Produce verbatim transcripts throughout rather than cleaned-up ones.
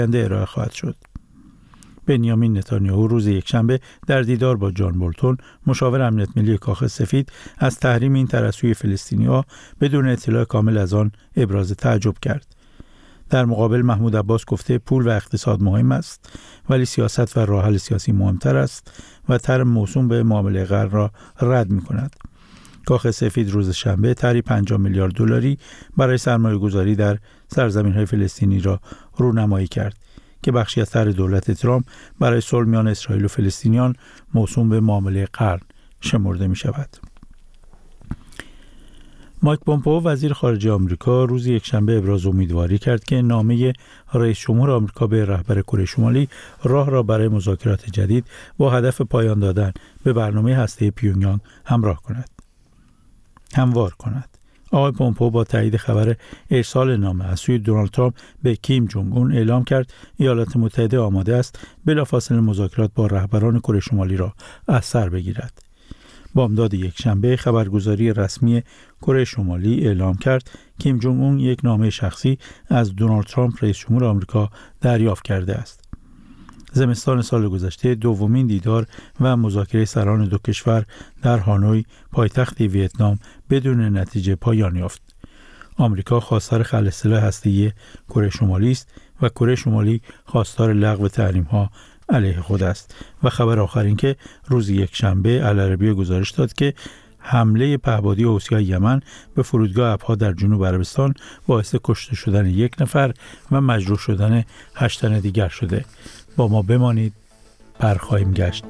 ارائه خواهد شد. بنیامین نتانیاهو روز یکشنبه در دیدار با جان بولتون مشاور امنیت ملی کاخ سفید از تحریم این ترسوی فلسطینی‌ها بدون اطلاع کامل از آن ابراز تعجب کرد. در مقابل محمود عباس گفته پول و اقتصاد مهم است ولی سیاست و راه حل سیاسی مهمتر است و طرح موسوم به معامله قرن را رد می‌کند. کاخ سفید روز شنبه طرحی پنجاه میلیارد دلاری برای سرمایه‌گذاری در سرزمین‌های فلسطینی را رونمایی کرد که بخشی از طرح دولت ترامپ برای صلح میان اسرائیل و فلسطینیان موسوم به معامله قرن شمرده می شود. مایک پومپئو وزیر خارجه آمریکا روز یکشنبه ابراز امیدواری کرد که نامه رئیس جمهور آمریکا به رهبر کره شمالی راه را برای مذاکرات جدید با هدف پایان دادن به برنامه هسته‌ای پیونگیانگ همراه کند. هموار کند. آقای پومپئو با تایید خبر ارسال نامه از سوی دونالد ترامپ به کیم جونگ اون اعلام کرد ایالات متحده آماده است بلافاصله مذاکرات با رهبران کره شمالی را از سر بگیرد. بامداد یکشنبه خبرگزاری رسمی کره شمالی اعلام کرد کیم جونگ اون یک نامه شخصی از دونالد ترامپ رئیس جمهور آمریکا دریافت کرده است. زمستان سال گذشته دومین دیدار و مذاکره سران دو کشور در هانوی پایتخت ویتنام بدون نتیجه پایان یافت. آمریکا خواستار خلع سلاح هسته‌ای کره شمالی است و کره شمالی خواستار لغو تحریم‌ها علیه خود است. و خبر آخر این که روز یکشنبه العربیه گزارش داد که حمله پهپادی حوثی‌های یمن به فرودگاه ابها در جنوب عربستان باعث کشته شدن یک نفر و مجروح شدن هشت تن دیگر شده. با ما بمانید، برخواهیم گشت.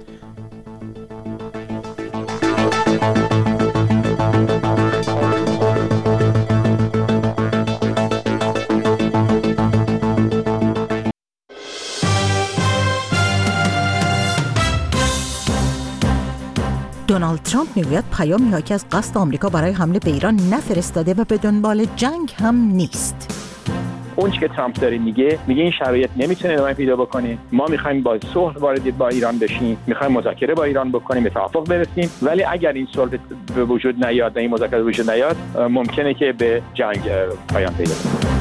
دونالد ترامپ میگوید پیامی حاکی از قصد آمریکا برای حمله به ایران نفرستاده و به دنبال جنگ هم نیست. اون چی که ترامپ داره میگه میگه این شرایط نمیتونه ادامه پیدا بکنه. ما میخوایم با صلح وارد با ایران بشیم، میخوایم مذاکره با ایران بکنیم، به توافق برسیم، ولی اگر این صلح به وجود نیاد و این مذاکره به وجود نیاد ممکنه که به جنگ پایان پیدا کنه.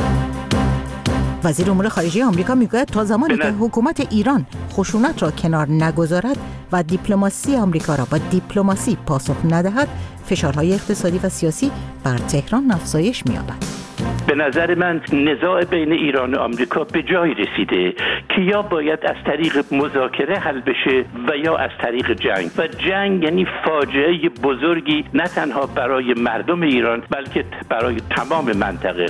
وزیر امور خارجه آمریکا میگوید تا زمانی که حکومت ایران خشونت را کنار نگذارد و دیپلماسی آمریکا را با دیپلماسی پاسخ ندهد، فشارهای اقتصادی و سیاسی بر تهران افزایش می‌یابد. به نظر من نزاع بین ایران و آمریکا به جای رسیده که یا باید از طریق مذاکره حل بشه و یا از طریق جنگ، و جنگ یعنی فاجعه بزرگی نه تنها برای مردم ایران بلکه برای تمام منطقه.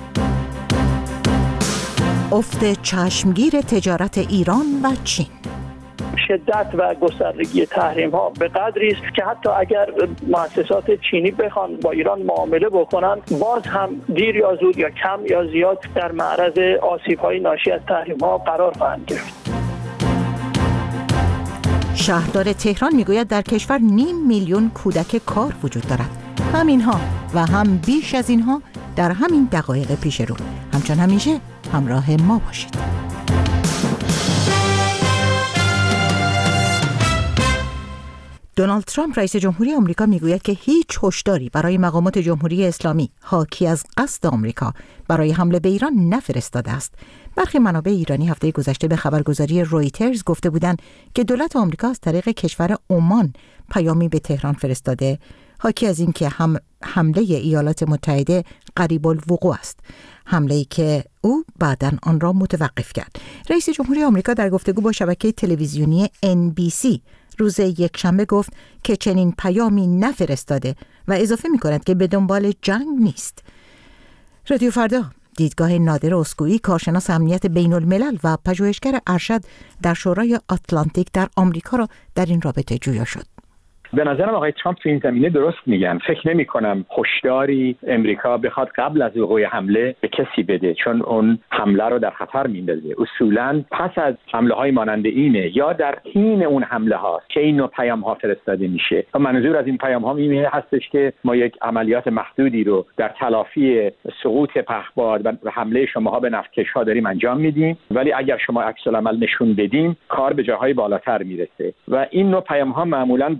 افت چشمگیر تجارت ایران و چین. شدت و گستردگی تحریم ها به قدری است که حتی اگر مؤسسات چینی بخوان با ایران معامله بکنن باز هم دیر یا زود یا کم یا زیاد در معرض آسیب های ناشی از تحریم ها قرار خواهند گرفت. شهردار تهران میگوید در کشور نیم میلیون کودک کار وجود دارد. همینها و هم بیش از اینها در همین دقایق پیش رو. همچون همیشه همراه ما باشید. دونالد ترامپ رئیس جمهوری آمریکا میگوید که هیچ هشداری برای مقامات جمهوری اسلامی حاکی از قصد آمریکا برای حمله به ایران نفرستاده است. برخی منابع ایرانی هفته گذشته به خبرگزاری رویترز گفته بودند که دولت آمریکا از طریق کشور عمان پیامی به تهران فرستاده حاکی از این که هم حمله ایالات متحده قریب الوقوع است، حمله‌ای که او بعداً آن را متوقف کرد. رئیس جمهوری آمریکا در گفتگو با شبکه تلویزیونی ان بی سی روز یکشنبه گفت که چنین پیامی نفرستاده و اضافه می‌کند که به دنبال جنگ نیست. رادیو فردا دیدگاه نادر اسکوئی، کارشناس امنیت بین الملل و پژوهشگر ارشد در شورای آتلانتیک در آمریکا را در این رابطه جویا شد. به نظرم آقای ترامپ تو این زمینه درست میگن. فکر نمی کنم هشداری امریکا بخواد قبل از وقوع حمله به کسی بده، چون اون حمله رو در خطر میندازه. اصولاً پس از حمله های مانند اینه یا در حین اون حمله هاست که این نوع پیام ها فرستاده میشه. و منظور از این پیام ها میمونه هستش که ما یک عملیات محدودی رو در تلافی سقوط پهپاد و حمله شماها به نفتکش ها داریم انجام میدیم، ولی اگر شما عکس العمل نشون بدیم کار به جاهای بالاتر میرسه. و این نوع پیام ها معمولاً بعد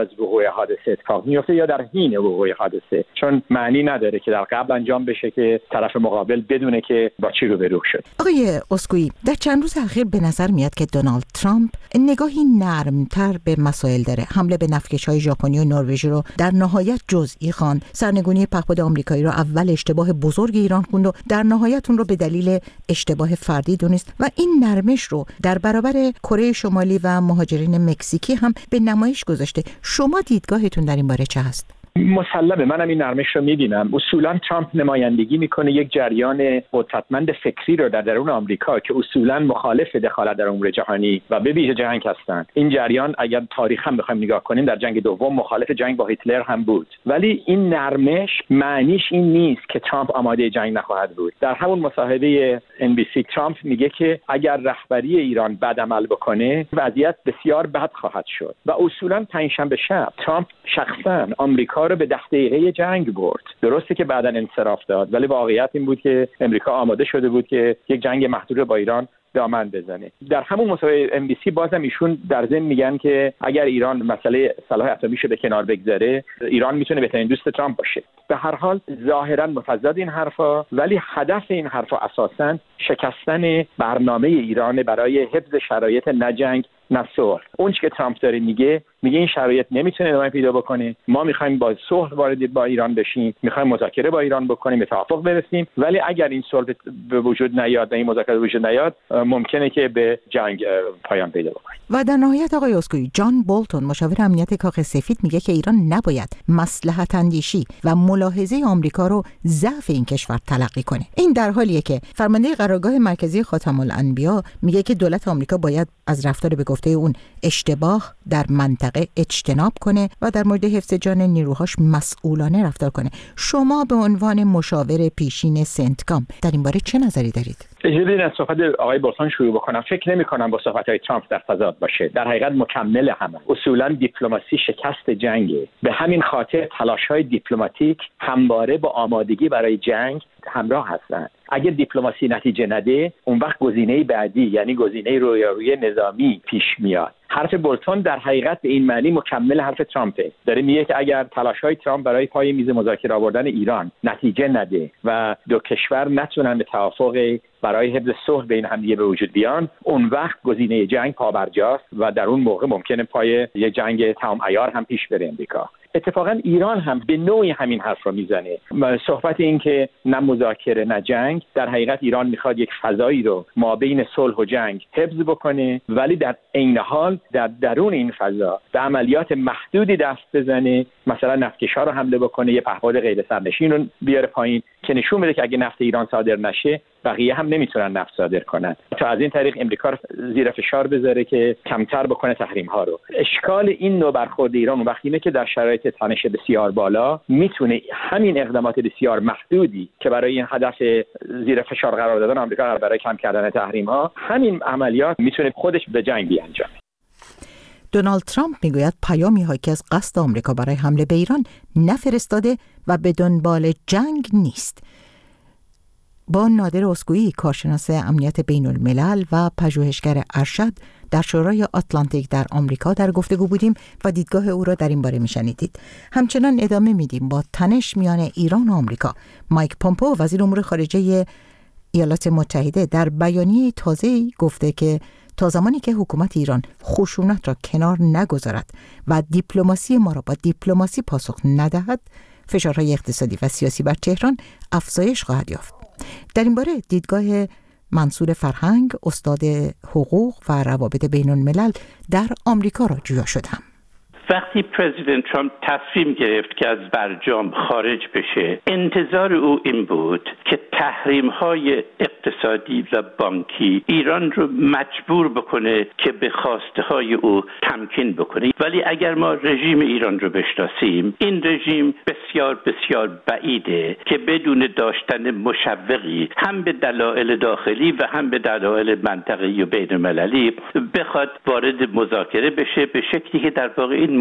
از وقوع حادثه اتفاق میفته یا در حین وقوع حادثه، چون معنی نداره که در قبل انجام بشه که طرف مقابل بدونه که با چی روبرو شد. آقای اسکوئی، در چند روز اخیر به نظر میاد که دونالد ترامپ نگاهی نرمتر به مسائل داره. حمله به نفتکش‌های ژاپنی و نروژی رو در نهایت جزئی خواند. سرنگونی پهپاد آمریکایی رو اول اشتباه بزرگ ایران خوند و در نهایت اون رو به دلیل اشتباه فردی دونست و این نرمش رو در برابر کره شمالی و مهاجرین مکزیکی هم به نمایش گذاشته. شما دیدگاهتون در این باره چه هست؟ مسلمه، منم این نرمش رو می‌بینم. اصولاً ترامپ نمایندگی میکنه یک جریان قدرتمند فکری رو در درون آمریکا که اصولاً مخالف دخالت در امور جهانی و به ویژه جنگ هستند. این جریان اگر تاریخ هم بخوایم نگاه کنیم در جنگ دوم مخالف جنگ با هیتلر هم بود، ولی این نرمش معنیش این نیست که ترامپ آماده جنگ نخواهد بود. در همون مصاحبه ان بی سی ترامپ میگه که اگر رهبری ایران بد عمل بکنه وضعیت بسیار بد خواهد شد و اصولاً پنجشنبه شب ترامپ شخصاً آمریکا رو به ده دقیقه جنگ برد. درسته که بعداً انصراف داد، ولی واقعیت این بود که امریکا آماده شده بود که یک جنگ محدود با ایران دامن بزنه. در همون مصاحبه ام بی سی بازم ایشون در ضمن میگن که اگر ایران مسئله سلاح اتمیشو به کنار بگذاره، ایران میتونه بهترین دوست ترامپ باشه. به هر حال ظاهرا متضاد این حرفا، ولی هدف این حرفا اساساً شکستن برنامه ایران برای حفظ شرایط نه جنگ نه صلح. اون چیزی که ترامپ داره میگه میگه این شرایط نمیتونه ادامه پیدا بکنه، ما میخوایم با صلح وارد با ایران بشیم، میخوایم مذاکره با ایران بکنیم، به توافق برسیم، ولی اگر این صلح به وجود نیاد و این مذاکره به وجود نیاد ممکنه که به جنگ پایان پیدا بکنه. و در نهایت آقای اسکوئی، جان بولتون مشاور امنیت کاخ سفید میگه که ایران نباید مصلحت اندیشی و ملاحظه آمریکا رو ضعف این کشور تلقی کنه. این در حالیه که فرمانده قرارگاه مرکزی خاتم الانبیا میگه که دولت آمریکا باید از رفتار به گفته اون اشتباه در منطقه اجتناب کنه و در مورد حفظ جان نیروهاش مسئولانه رفتار کنه. شما به عنوان مشاور پیشین سنتکام در این باره چه نظری دارید؟ اجازه بدید از صحبت آقای بولتون شروع بکنم. فکر نمی کنم با صحبت‌های ترامپ در تضاد باشه. در حقیقت مکمل همه. اصولاً دیپلماسی شکست جنگه. به همین خاطر تلاش‌های دیپلماتیک همواره با آمادگی برای جنگ همراه هستند. اگر دیپلماسی نتیجه نده، اون وقت گزینه بعدی یعنی گزینه رویارویی نظامی پیش میاد. حرف بولتون در حقیقت به این معنی مکمل حرف ترامپه. داره میگه که اگر تلاش‌های ترامپ برای پای میز مذاکره آوردن ایران نتیجه نده و دو کشور نتونن به توافق برای حفظ صلح بین همدیگه به وجود بیان، اون وقت گزینه جنگ پابرجاست و در اون موقع ممکنه پای یه جنگ تمام عیار هم پیش بره امریکا. اتفاقا ایران هم به نوعی همین حرف رو میزنه. صحبت این که نه مذاکره نه جنگ، در حقیقت ایران میخواد یک فضایی رو ما بین صلح و جنگ حفظ بکنه، ولی در عین حال در درون این فضا به عملیات محدودی دست بزنه، مثلا نفتکش‌ها رو حمله بکنه، یه پهپاد غیر سرنشین رو بیاره پایین که نشون بده که اگه نفت ایران صادر نشه بقیه هم نمیتونن نفت صادر کنن، تا از این طریق امریکا رو زیر فشار بذاره که کمتر بکنه تحریم ها رو. اشکال این نوع برخورد ایران وقتی اینه که در شرایط تنش بسیار بالا میتونه همین اقدامات بسیار محدودی که برای این هدف زیر فشار قرار دادن آمریکا برای کم کردن تحریم ها، همین عملیات میتونه خودش به جنگ بیانجامه. دونالد ترامپ میگوید پیامی هایی که از قصد آمریکا برای حمله به ایران نفرستاده و به دنبال جنگ نیست. با نادر اسکوئی، کارشناس امنیت بین الملل و پژوهشگر ارشد در شورای آتلانتیک در آمریکا در گفتگو بودیم و دیدگاه او را در این باره میشنیدید. همچنان ادامه میدیم با تنش میان ایران و آمریکا. مایک پومپئو وزیر امور خارجه ایالات متحده در بیانیه تازه‌ای گفته که تا زمانی که حکومت ایران خشونت را کنار نگذارد و دیپلماسی ما را با دیپلماسی پاسخ ندهد، فشارهای اقتصادی و سیاسی بر تهران افزایش خواهد یافت. در این باره دیدگاه منصور فرهنگ، استاد حقوق و روابط بین الملل در آمریکا را جویا شدم. وقتی پرزیدنت ترامپ تصمیم گرفت که از برجام خارج بشه، انتظار او این بود که تحریم‌های اقتصادی و بانکی ایران رو مجبور بکنه که به خواسته‌های او تمکین بکنه. ولی اگر ما رژیم ایران رو بشناسیم، این رژیم بسیار بسیار بعیده که بدون داشتن مشوقی هم به دلایل داخلی و هم به دلایل منطقه‌ای و بین‌المللی بخواد وارد مذاکره بشه، به شکلی که در واقع این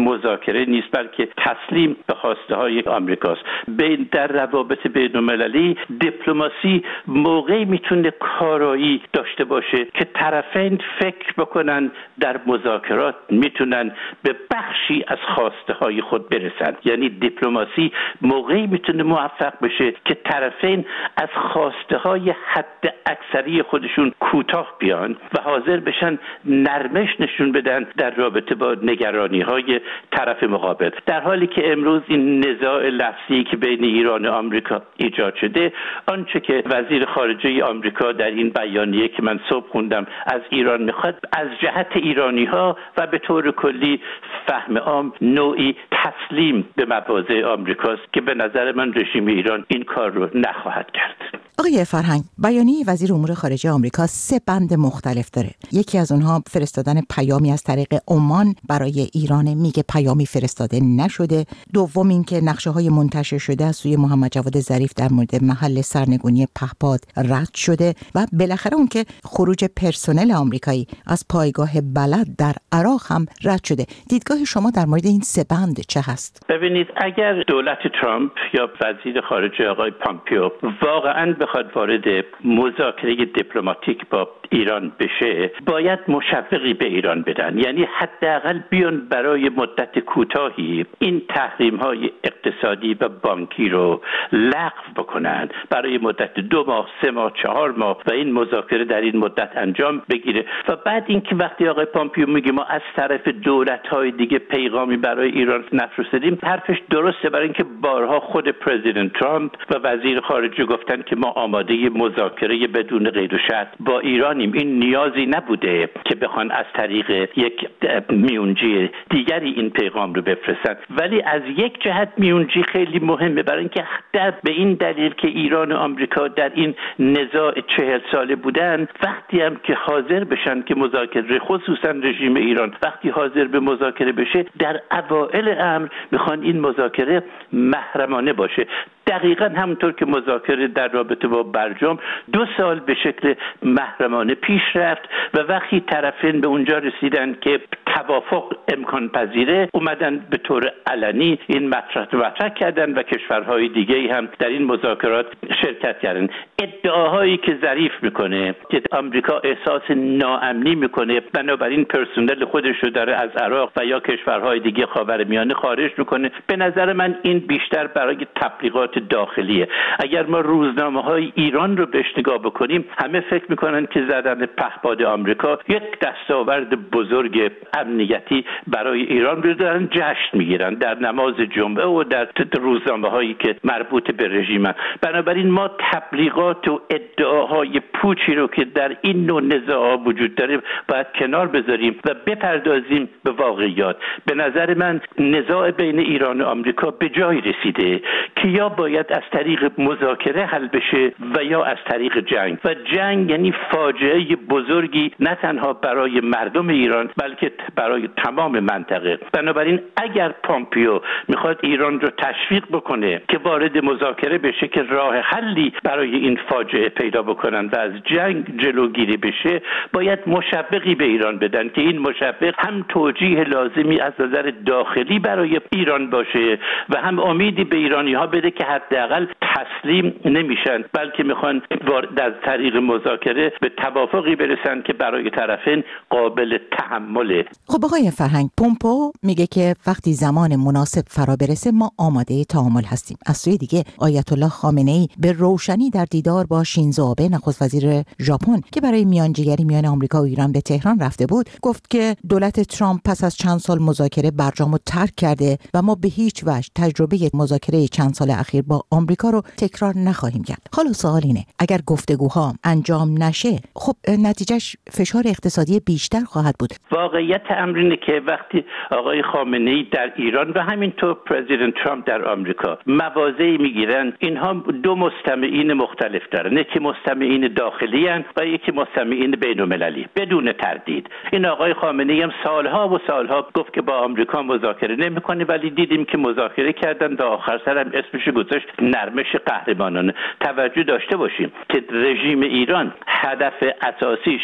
مذاکره نیست، بلکه تسلیم به خواسته های آمریکاست. بین در روابط بین المللی دیپلماسی موقعی میتونه کارایی داشته باشه که طرفین فکر بکنن در مذاکرات میتونن به بخشی از خواسته های خود برسن. یعنی دیپلماسی موقعی میتونه موفق بشه که طرفین از خواسته های حد اکثری خودشون کوتاه بیان و حاضر بشن نرمش نشون بدن در رابطه با نگرانی های طرف مقابل. در حالی که امروز این نزاع لفظی که بین ایران و آمریکا ایجاد شده، آنچه که وزیر خارجه آمریکا در این بیانیه که من صبح خوندم از ایران میخواد، از جهت ایرانی ها و به طور کلی فهم عام نوعی تسلیم به مواضع آمریکاست که به نظر من رژیم ایران این کار رو نخواهد کرد. آقای فرهنگ، بیانیه وزیر امور خارجه آمریکا سه بند مختلف داره. یکی از اونها فرستادن پیامی از طریق عمان برای ایران، میگه پیامی فرستاده نشده. دوم اینکه نقشه‌های منتشر شده از سوی محمد جواد ظریف در مورد محل سرنگونی پهپاد رد شده و بالاخره اون که خروج پرسنل آمریکایی از پایگاه بلد در عراق هم رد شده. دیدگاه شما در مورد این سه بند چه هست؟ ببینید، اگر دولت ترامپ یا وزیر خارجه آقای پامپیو واقعاً بخواد وارد مذاکره دیپلماتیک با ایران بشه، باید مشوقی به ایران بدن. یعنی حداقل بیان برای مدت کوتاهی این تحریم‌های اقتصادی و بانکی رو لغو بکنن برای مدت دو ماه، سه ماه، چهار ماه و این مذاکره در این مدت انجام بگیره. و بعد اینکه وقتی آقای پامپیو میگه ما از طرف دولت‌های دیگه پیغامی برای ایران نفرستادیم، حرفش درسته، برای اینکه بارها خود پرزیدنت ترامپ و وزیر خارجه گفتن که ما آماده مذاکره بدون قید و شرط با ایرانیم. این نیازی نبوده که بخوان از طریق یک میونجی دیگری این پیغام رو بفرستن. ولی از یک جهت میونجی خیلی مهمه، برای اینکه در به این دلیل که ایران و آمریکا در این نزاع چهل ساله بودن، وقتی هم که حاضر بشن که مذاکره، خصوصا رژیم ایران وقتی حاضر به مذاکره بشه، در اوائل امر میخوان این مذاکره محرمانه باشه. دقیقاً همونطور که مذاکره در رابطه با برجام دو سال به شکل محرمانه پیش رفت و وقتی طرفین به اونجا رسیدن که توافق امکان پذیره، اومدن به طور علنی این مطرح مطرح کردن و کشورهای دیگه هم در این مذاکرات شرکت کردن. ادعاهایی که ظریف میکنه که آمریکا احساس ناامنی میکنه، بنابراین پرسنل خودش رو داره از عراق و یا کشورهای دیگه خاورمیانه خارج میکنه، به نظر من این بیشتر برای تبلیغات داخلیه. اگر ما روزنامه‌های ایران رو بهش نگاه بکنیم، همه فکر میکنن که زدن پهپاد آمریکا یک دستاورد بزرگ امنیتی برای ایران رو دارن جشن میگیرن در نماز جمعه و در روزنامه‌هایی که مربوط به رژیمن. بنابراین ما تبلیغات و ادعاهای پوچی رو که در این نوع نزاعات وجود داره باید کنار بذاریم و بپردازیم به واقعیات. به نظر من نزاع بین ایران و آمریکا به جای رسیده که یا باید از طریق مذاکره حل بشه و یا از طریق جنگ. و جنگ یعنی فاجعه بزرگی نه تنها برای مردم ایران بلکه برای تمام منطقه. بنابراین اگر پامپیو میخواد ایران رو تشویق بکنه که وارد مذاکره بشه که راه حلی برای این فاجعه پیدا بکنن و از جنگ جلوگیری بشه، باید مشوقی به ایران بدن که این مشوق هم توجیه لازمی از نظر داخلی برای ایران باشه و هم امیدی به ایرانی ها بده که حداقل تسلیم نمیشن، بلکه میخوان در طریق مذاکره به توافقی برسن که برای طرفین قابل تحمله. خب آقای فرهنگ، پومپو میگه که وقتی زمان مناسب فرا برسه ما آماده تعامل هستیم. از سوی دیگه آیت الله خامنه‌ای به روشنی در دیدار با شینزو آبه نخست وزیر ژاپن که برای میانجیگری میان آمریکا و ایران به تهران رفته بود، گفت که دولت ترامپ پس از چند سال مذاکره برجامو ترک کرده و ما به هیچ وجه تجربه مذاکره چند سال اخیر با آمریکا رو تکرار نخواهیم کرد. حالا سوال اینه، اگر گفتگوها انجام نشه، خب نتیجهش فشار اقتصادی بیشتر خواهد بود. واقعیت امر اینه که وقتی آقای خامنه‌ای در ایران و همینطور پرزیدنت ترامپ در آمریکا مواضعی میگیرن، اینها دو مستمعین مختلف دارن، یکی مستمعین داخلی هستند و یکی مستمعین بین‌المللی. بدون تردید این آقای خامنه‌ای هم سالها و سالها گفت که با آمریکا مذاکره نمی‌کنه، ولی دیدیم که مذاکره کردن و آخر سر هم اسمش گذاشت نرمش قهرمانانه. توجه داشته باشیم که رژیم ایران هدف اساسیش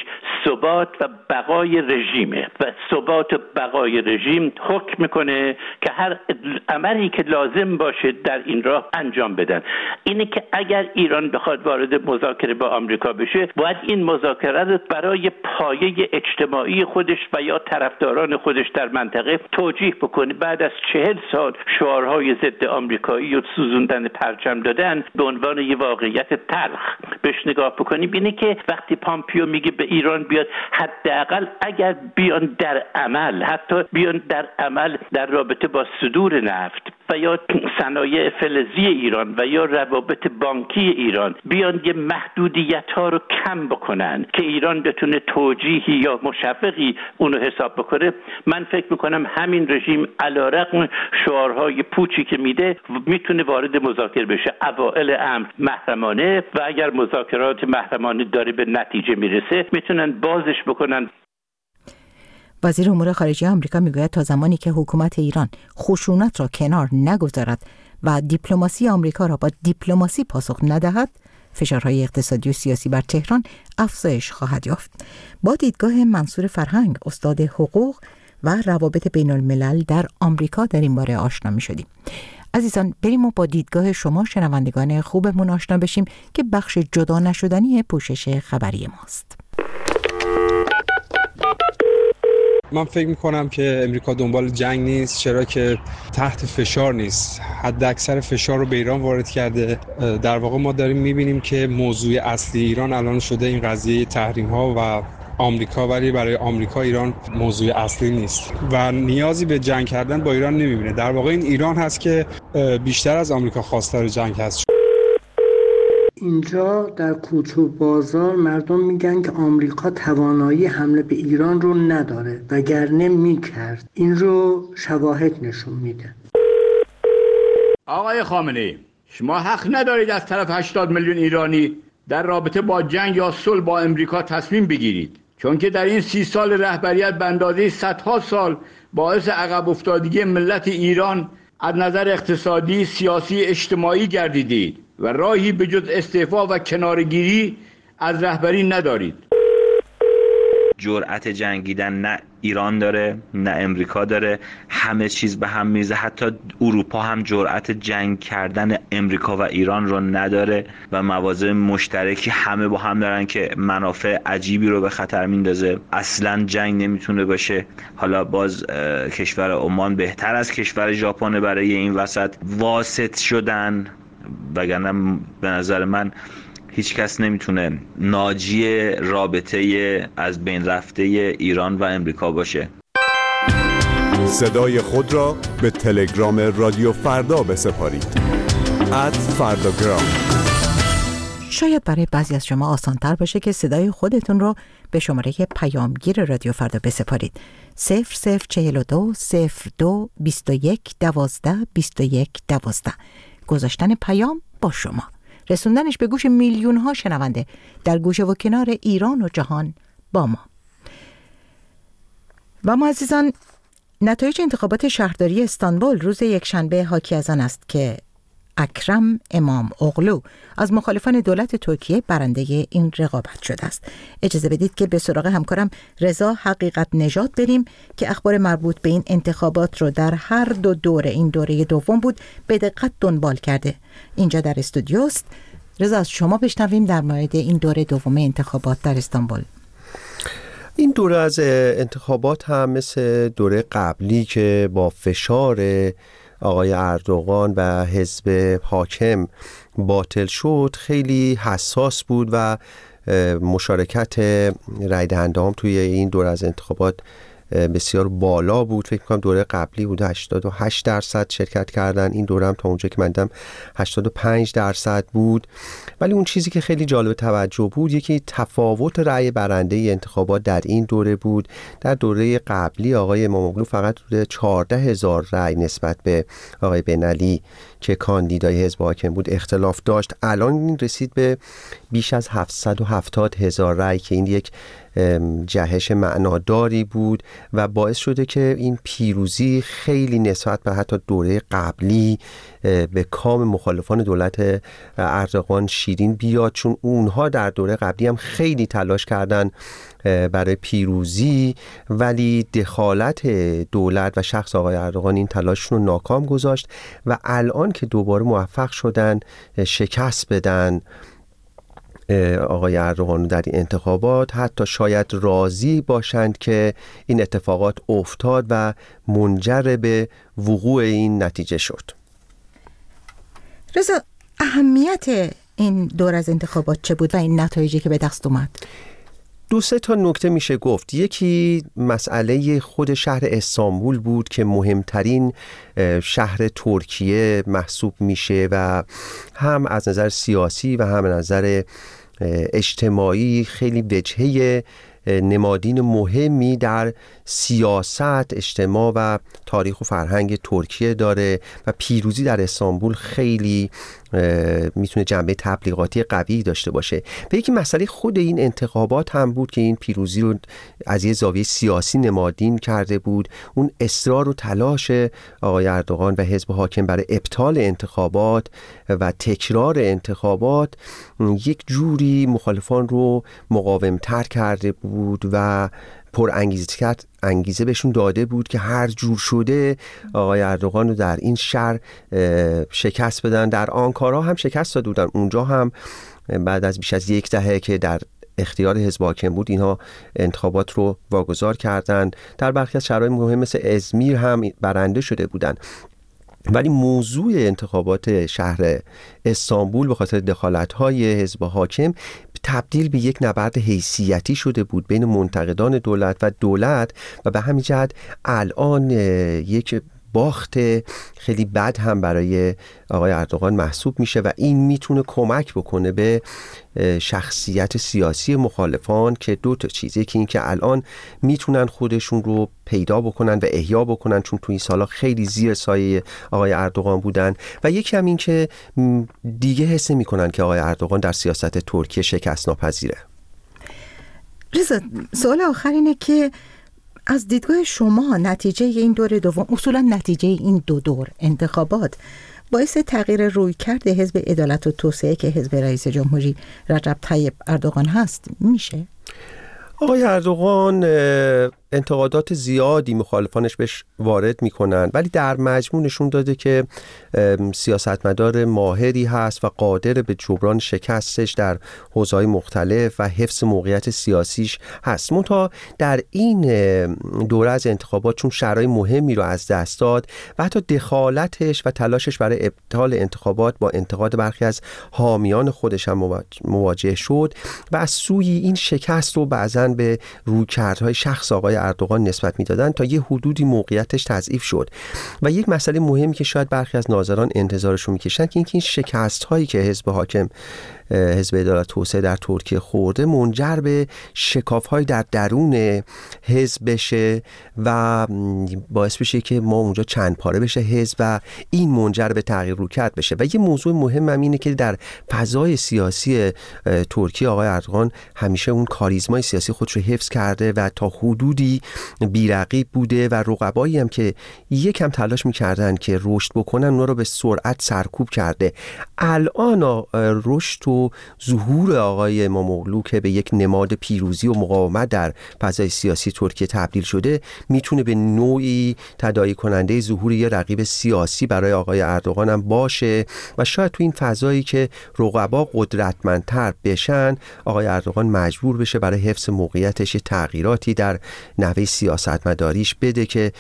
ثبات و بقای رژیمه و ثبات و بقای رژیم حکم میکنه که هر عملی که لازم باشه در این راه انجام بدن. اینه که اگر ایران بخواد وارد مذاکره با آمریکا بشه، باید این مذاکره رو برای پایه اجتماعی خودش و یا طرفداران خودش در منطقه توجیه بکنه. بعد از چهل سال شعارهای ضد آمریکایی و سوزوندن پرچم دادن به عنوان یه واقعیت تلخ بهش نگاه بکنیم، اینه که وقتی پامپیو میگه به ایران بیاد، حداقل اگر بیان در عمل، حتی بیان در عمل در رابطه با صدور نفت و یا صنایع فلزی ایران و یا روابط بانکی ایران، بیان یه محدودیت ها رو کم بکنن که ایران بتونه توجیهی یا مشوقی اونو حساب بکنه، من فکر میکنم همین رژیم علیرغم شعارهای پوچی که میده میتونه وارد مذاکره بشه. اوائل امر محرمانه و اگر مذاکرات محرمانه داره به نتیجه میرسه میتونن بازش بکنن. وزیر امور خارجه آمریکا میگوید تا زمانی که حکومت ایران خشونت را کنار نگذارد و دیپلماسی آمریکا را با دیپلماسی پاسخ ندهد، فشارهای اقتصادی و سیاسی بر تهران افزایش خواهد یافت. با دیدگاه منصور فرهنگ، استاد حقوق و روابط بین الملل در آمریکا در این باره آشنا می شدیم. عزیزان، بریم و با دیدگاه شما شنوندگان خوبمون آشنا بشیم که بخش جدا نشدنی پوشش خبری ماست. من فکر میکنم که امریکا دنبال جنگ نیست، چرا که تحت فشار نیست. حد اکثر فشار رو به ایران وارد کرده. در واقع ما داریم میبینیم که موضوع اصلی ایران الان شده این قضیه تحریم ها و آمریکا، ولی برای آمریکا ایران موضوع اصلی نیست و نیازی به جنگ کردن با ایران نمیبینه. در واقع این ایران هست که بیشتر از آمریکا خواستار جنگ هست. اینجا در کوچه و بازار مردم میگن که آمریکا توانایی حمله به ایران رو نداره، وگرنه میکرد. این رو شواهد نشون میده. آقای خامنه‌ای، شما حق ندارید از طرف هشتاد میلیون ایرانی در رابطه با جنگ یا صلح با امریکا تصمیم بگیرید، چون که در این سی سال رهبریت به اندازه صدها سال باعث عقب افتادگی ملت ایران از نظر اقتصادی، سیاسی، اجتماعی گردیدید و راهی به جز استعفا و کنارگیری از رهبری ندارید. جرأت جنگیدن نه ایران داره نه امریکا داره، همه چیز به هم میزه. حتی اروپا هم جرأت جنگ کردن امریکا و ایران رو نداره و مواضع مشترکی همه با هم دارن که منافع عجیبی رو به خطر میندازه. اصلا جنگ نمیتونه باشه. حالا باز کشور عمان بهتر از کشور ژاپن برای این وسط واسط شدن، وگرنه به نظر من هیچ کس نمیتونه ناجی رابطه از بین رفته ایران و امریکا باشه. صدای خود را به تلگرام رادیو فردا بسپارید. ات فرداگرام. شاید برای بعضی از شما آسان‌تر باشه که صدای خودتون رو به شماره پیامگیر رادیو فردا بسپارید. صفر صفر چهل و دو صفر دو بیست و یک دوازده بیست و یک دوازده. گذاشتن پیام با شما، رسوندنش به گوش میلیون ها شنونده در گوشه و کنار ایران و جهان با ما. و ما عزیزان، نتایج انتخابات شهرداری استانبول روز یکشنبه حاکی از آن است که اکرم امام اغلو از مخالفان دولت ترکیه برنده این رقابت شده است. اجازه بدید که به سراغ همکارم رضا حقیقت نژاد بریم که اخبار مربوط به این انتخابات رو در هر دو دوره، این دوره دوم بود، به دقت دنبال کرده. اینجا در استودیوست. رضا، از شما بشنویم در مورد این دوره دوم انتخابات در استانبول. این دوره از انتخابات هم مثل دوره قبلی که با فشار آقای اردوغان و حزب حاکم باطل شد خیلی حساس بود و مشارکت رای دهنده هم توی این دوره از انتخابات بسیار بالا بود. فکر کنم دوره قبلی بود هشتاد و هشت درصد شرکت کردن، این دوره هم تا اونجا که من دیدم هشتاد و پنج درصد بود. ولی اون چیزی که خیلی جالب توجه بود یکی تفاوت رأی برنده انتخابات در این دوره بود. در دوره قبلی آقای امام اغلو فقط چهارده هزار رأی نسبت به آقای بن علی که کاندیدای حزب حاکم بود اختلاف داشت. الان این رسید به بیش از هفتصد و هفتاد هزار رأی که این یک جهش معناداری بود و باعث شده که این پیروزی خیلی نسبت به حتی دوره قبلی به کام مخالفان دولت اردوغان شیرین بیاد، چون اونها در دوره قبلی هم خیلی تلاش کردن برای پیروزی، ولی دخالت دولت و شخص آقای اردوغان این تلاششون رو ناکام گذاشت و الان که دوباره موفق شدن شکست بدن آقای اردوغان در این انتخابات، حتی شاید راضی باشند که این اتفاقات افتاد و منجر به وقوع این نتیجه شد. رضا، اهمیت این دور از انتخابات چه بود و این نتایجی که به دست اومد؟ دو سه تا نکته میشه گفت. یکی مسئله خود شهر استانبول بود که مهمترین شهر ترکیه محسوب میشه و هم از نظر سیاسی و هم از نظر اجتماعی خیلی وجهه نمادین مهمی در سیاست، اجتماع و تاریخ و فرهنگ ترکیه داره و پیروزی در استانبول خیلی میتونه جنبه تبلیغاتی قوی داشته باشه. و یکی مسئله خود این انتخابات هم بود که این پیروزی رو از یه زاویه سیاسی نمادین کرده بود. اون اصرار و تلاش آقای اردوغان و حزب حاکم برای ابطال انتخابات و تکرار انتخابات یک جوری مخالفان رو مقاومتر کرده بود و پر انگیزه انگیزه بهشون داده بود که هر جور شده آقای اردوغان رو در این شهر شکست بدن. در آنکارا هم شکست داده بودن، اونجا هم بعد از بیش از یک دهه که در اختیار حزب حاکم بود اینها انتخابات رو واگذار کردند. در برخی از شهرهای مهم مثل ازمیر هم برنده شده بودند. ولی موضوع انتخابات شهر استانبول به خاطر دخالت‌های حزب حاکم تبدیل به یک نبرد حیثیتی شده بود بین منتقدان دولت و دولت و به همین جهت الان یک باخت خیلی بد هم برای آقای اردوغان محسوب میشه و این میتونه کمک بکنه به شخصیت سیاسی مخالفان که دو تا چیز، یکی این که الان میتونن خودشون رو پیدا بکنن و احیا بکنن چون توی این سالا خیلی زیر سایه آقای اردوغان بودن، و یکی هم این که دیگه حس میکنن که آقای اردوغان در سیاست ترکیه شکست ناپذیره. رضا، سوال آخر اینه که از دیدگاه شما نتیجه این دور دوم، اصولا نتیجه این دو دور انتخابات، باعث تغییر رویکرد حزب عدالت و توسعه که حزب رئیس جمهوری رجب طیب اردوغان هست میشه؟ آقای اردوغان انتقادات زیادی مخالفانش بهش وارد میکنن، ولی در مجموع نشون داده که سیاستمدار ماهری هست و قادر به جبران شکستش در حوزه‌های مختلف و حفظ موقعیت سیاسیش هست. منتها در این دوره از انتخابات چون شرایط مهمی رو از دست داد و حتی دخالتش و تلاشش برای ابطال انتخابات با انتقاد برخی از حامیان خودش هم مواجه شد و از سوی این شکست رو بعضاً به رویکردهای شخص آقای اردوغان نسبت میدادن تا یه حدودی موقعیتش تضعیف شد. و یک مسئله مهمی که شاید برخی از ناظران انتظارشون میکشن که اینکه این شکست هایی که حزب حاکم حزب عدالت توسعه در ترکیه خورده منجر به شکاف های در درون حزب بشه و باعث بشه که ما اونجا چند پاره بشه حزب و این منجر به تغییر رویکرد بشه. و یه موضوع مهم هم اینه که در فضای سیاسی ترکیه آقای اردوغان همیشه اون کاریزمای سیاسی خودش رو حفظ کرده و تا حدودی بی‌رقیب بوده و رقبایی هم که یکم تلاش می‌کردن که رشد بکنن اونا رو به سرعت سرکوب کرده. الان رشد و ظهور آقای اماموغلو که به یک نماد پیروزی و مقاومت در فضای سیاسی ترکیه تبدیل شده میتونه به نوعی تداعی کننده ظهور یه رقیب سیاسی برای آقای اردوغان هم باشه و شاید تو این فضایی که رقبا قدرتمندتر بشن آقای اردوغان مجبور بشه برای حفظ موقعیتش تغییراتی در نحوه سیاستمداریش بده که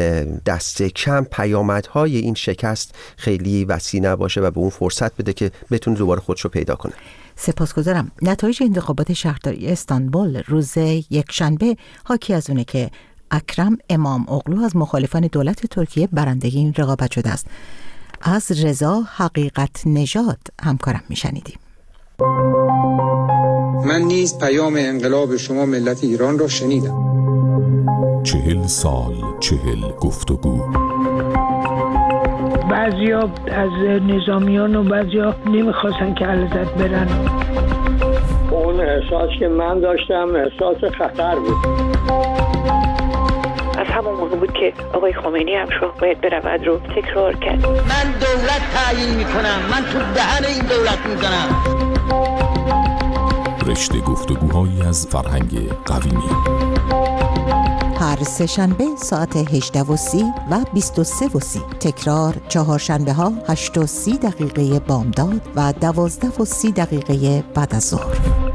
دست کم پیامدهای این شکست خیلی وسیع نباشه و به اون فرصت بده که بتونه دوباره خودشو پیدا کنه. سپاسگزارم. نتایج انتخابات شهرداری استانبول روز یکشنبه حاکی از اونه که اکرم اماموغلو از مخالفان دولت ترکیه برنده این رقابت شده است. از رضا حقیقت نژاد همکارم میشنیدیم. من نیز پیام انقلاب شما ملت ایران را شنیدم. چهل سال چهل گفتگو. بعضیا از نظامیان و بعضیا نمیخواستن که علازت برن. اون احساس که من داشتم احساس خطر بود. از همون موقع بود که آقای خمینی هم شو باید برود رو تکرار کرد. من دولت تعیین میکنم، من تو دهن این دولت میزنم. رشته گفتگوهایی از فرهنگ قویمی. هر سه شنبه ساعت هجده و سی و بیست و سه و سی. تکرار چهار شنبه ها هشت و سی دقیقه بامداد و دوازده و سی دقیقه بعد از ظهر.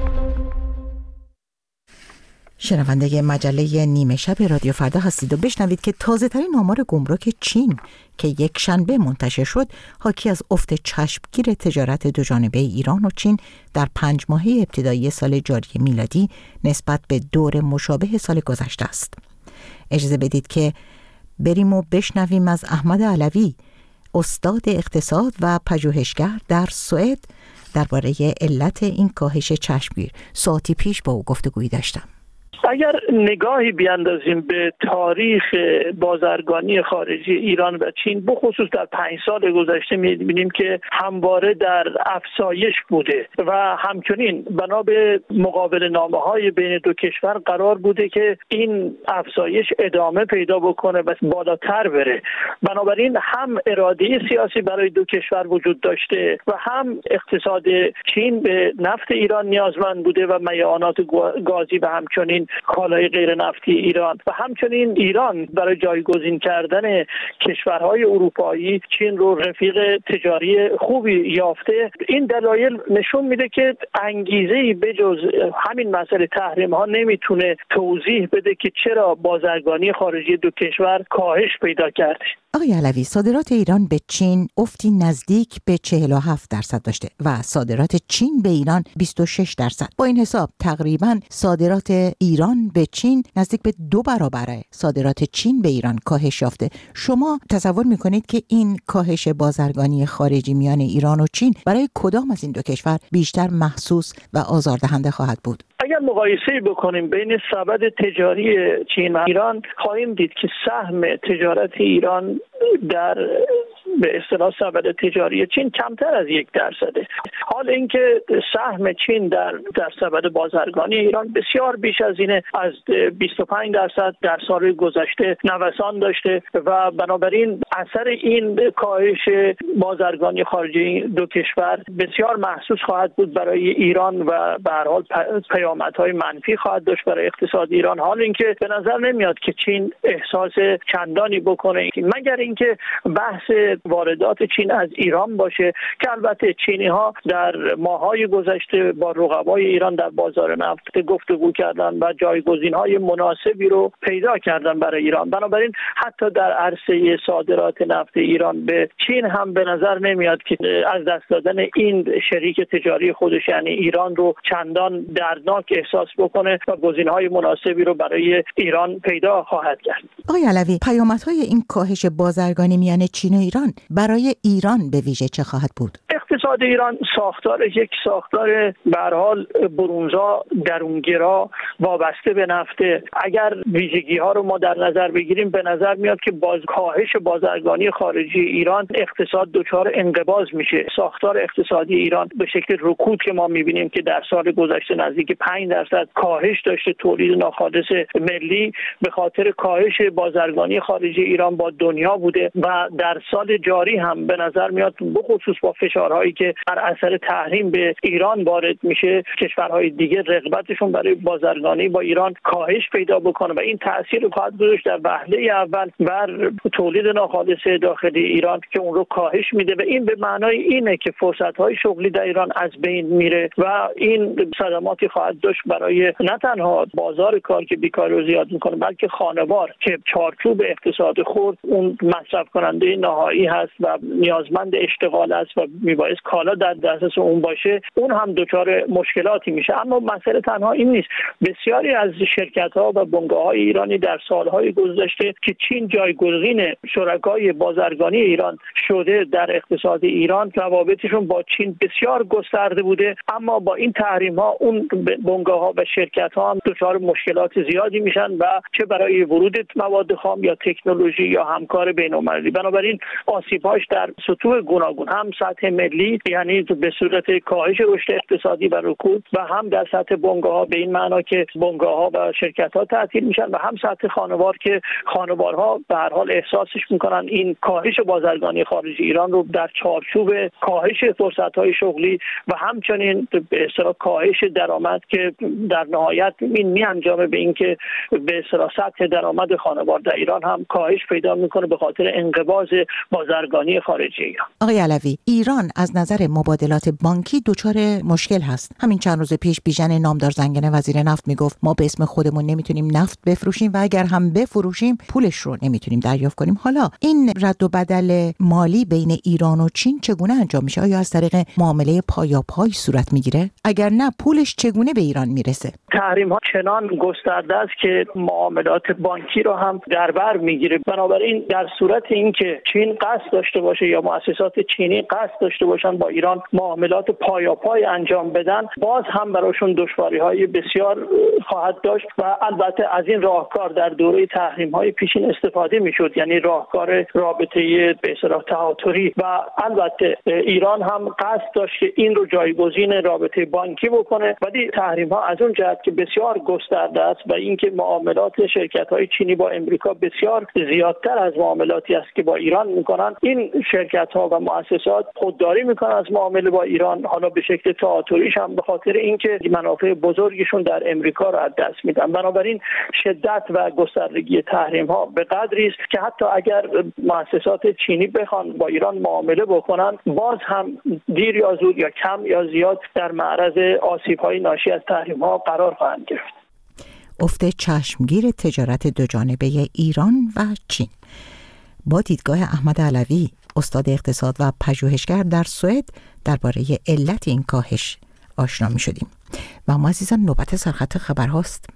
شنونده مجله نیمه شب رادیو فردا هستید و بشنوید که تازه ترین آمار گمرک چین که یک شنبه منتشر شد حاکی از افت چشمگیر تجارت دوجانبه ایران و چین در پنج ماهه ابتدایی سال جاری میلادی نسبت به دور مشابه سال گذشته است. اجازه بدید که بریم و بشنویم از احمد علوی، استاد اقتصاد و پژوهشگر در سوئد، درباره علت این کاهش چشمگیر. ساعتی پیش با او گفتگویی داشتم. اگر نگاهی بیاندازیم به تاریخ بازرگانی خارجی ایران و چین، بخصوص در پنج سال گذشته می‌بینیم که همواره در افزایش بوده و همچنین بنا به مقابله نامه‌های بین دو کشور قرار بوده که این افزایش ادامه پیدا بکنه و بالاتر بره. بنابراین هم اراده سیاسی برای دو کشور وجود داشته و هم اقتصاد چین به نفت ایران نیازمند بوده و میعانات گازی و همچنین کالای غیر نفتی ایران و همچنین ایران برای جایگزین کردن کشورهای اروپایی چین رو رفیق تجاری خوبی یافته. این دلایل نشون میده که انگیزه‌ای بجز همین مسئله تحریم ها نمیتونه توضیح بده که چرا بازرگانی خارجی دو کشور کاهش پیدا کرده. آقای علوی، صادرات ایران به چین افتی نزدیک به چهل و هفت درصد داشته و صادرات چین به ایران بیست و شش درصد. با این حساب تقریباً صادرات ایران به چین نزدیک به دو برابر صادرات چین به ایران کاهش یافته. شما تصور میکنید که این کاهش بازرگانی خارجی میان ایران و چین برای کدام از این دو کشور بیشتر محسوس و آزاردهنده خواهد بود؟ اگر مقایسه بکنیم بین سبد تجاری چین و ایران، خواهیم دید که سهم تجارت ایران در به اصطلاح سبد تجاری چین کمتر از یک درصده. حال اینکه سهم چین در در سبد بازرگانی ایران بسیار بیش از اینه، از بیست و پنج درصد در سال گذشته نوسان داشته و بنابراین اثر این کاهش بازرگانی خارجی دو کشور بسیار محسوس خواهد بود برای ایران و به هر حال پیامدهای منفی خواهد داشت برای اقتصاد ایران. حال اینکه به نظر نمیاد که چین احساس چندانی بکنه، مگر اینکه بحث واردات چین از ایران باشه که البته چینی ها در ماه‌های گذشته با رقبای ایران در بازار نفت گفتگو کردن و جایگزین های مناسبی رو پیدا کردن برای ایران. بنابراین حتی در عرصه صادرات نفت ایران به چین هم به نظر نمیاد که از دست دادن این شریک تجاری خودش یعنی ایران رو چندان دردناک احساس بکنه و گزینه‌های مناسبی رو برای ایران پیدا خواهد کرد. آقای علوی، پیامدهای این کاهش بازرگانی میان چین و ایران برای ایران به ویژه چه خواهد بود؟ اقتصاد ایران ساختار یک ساختار به هر حال برونزا درونگرا وابسته به نفته. اگر ویژگی ها رو ما در نظر بگیریم به نظر میاد که باز کاهش بازرگانی خارجی ایران اقتصاد دچار انقباض میشه. ساختار اقتصادی ایران به شکل رکود که ما میبینیم که در سال گذشته نزدیک پنج درصد کاهش داشته تولید ناخالص ملی به خاطر کاهش بازرگانی خارجی ایران با دنیا بوده و در سال جاری هم به نظر میاد بخصوص با فشارهایی که بر اثر تحریم به ایران وارد میشه کشورهای دیگه رغبتشون برای بازرگانی با ایران کاهش پیدا بکنه و این تاثیر خواهد گذاشت در وهله اول بر تولید ناخالص داخلی ایران که اون رو کاهش میده و این به معنای اینه که فرصت‌های شغلی در ایران از بین میره و این صدماتی خواهد داشت برای نه تنها بازار کار که بیکاری رو زیاد میکنه بلکه خانوار که چارچوب اقتصاد خرد اون مصرف کننده نهایی هست و نیازمند اشتغال است و میبایست کالا در دسترس اون باشه، اون هم دچار مشکلاتی میشه. اما مسئله تنها این نیست. بسیاری از شرکت‌ها و بنگاه‌های ایرانی در سال‌های گذشته که چین جایگزین شرکای بازرگانی ایران شده در اقتصاد ایران، روابطشون با چین بسیار گسترده بوده، اما با این تحریم‌ها اون بنگاه‌ها و شرکت‌ها هم دچار مشکلات زیادی میشن و چه برای ورود مواد خام یا تکنولوژی یا همکار بین‌المللی. بنابراین آسیب‌هاش در سطوح گوناگون هم سطح ملی اقتصادی، یعنی به صورت کاهش رشد اقتصادی و رکود، و هم در سطح بنگاه‌ها به این معنا که بنگاه‌ها و شرکت‌ها تعطیل میشن، و هم سطح خانوار که خانوارها به هر حال احساسش میکنن این کاهش بازرگانی خارجی ایران رو در چارچوب کاهش فرصت‌های شغلی و همچنین به اصطلاح کاهش درآمد که در نهایت این میانجامه به اینکه به اصطلاح سطح درآمد خانوار در ایران هم کاهش پیدا میکنه به خاطر انقباض بازرگانی خارجی ایران. آقای علوی، ایران از نظر مبادلات بانکی دچار مشکل هست. همین چند روز پیش بیژن نامدار زنگنه وزیر نفت میگفت ما به اسم خودمون نمیتونیم نفت بفروشیم و اگر هم بفروشیم پولش رو نمیتونیم دریافت کنیم. حالا این رد و بدل مالی بین ایران و چین چگونه انجام میشه؟ آیا از طریق معامله پایاپای صورت میگیره؟ اگر نه پولش چگونه به ایران میرسه؟ تحریم ها چنان گسترده است که معاملات بانکی رو هم در بر میگیره. بنابراین در صورت اینکه چین قصد داشته باشه یا مؤسسات چینی قصد داشته باشن با ایران معاملات پایاپای انجام بدن، باز هم براشون دشواری‌های بسیار خواهد داشت و البته از این راهکار در دوره تحریم‌های پیشین استفاده می‌شد، یعنی راهکار رابطه به اصطلاح تهاتری، و البته ایران هم قصد داشت که این رو جایگزین رابطه بانکی بکنه. ولی تحریم‌ها از اون جهت که بسیار گسترده است و اینکه معاملات شرکت‌های چینی با امریکا بسیار زیادتر از معاملاتی است که با ایران می‌کنن، این شرکت‌ها و مؤسسات خودداری می‌کنن از معامله با ایران، حالا به شکل تئاتریش هم به خاطر اینکه منافع بزرگشون در امریکا رو از دست میدن. بنابراین شدت و گستردگی تحریم‌ها به قدری است که حتی اگر مؤسسات چینی بخوان با ایران معامله بکنن، باز هم دیر یا زود یا کم یا زیاد در معرض آسیب‌های ناشی از تحریم‌ها قرار خواهند گرفت. افت چشمگیر تجارت دوجانبه ایران و چین. با دیدگاه احمد علوی، استاد اقتصاد و پژوهشگر در سوئد، درباره علت این کاهش آشنا می شدیم. و ما عزیزان نوبت سرخط خبر هاست.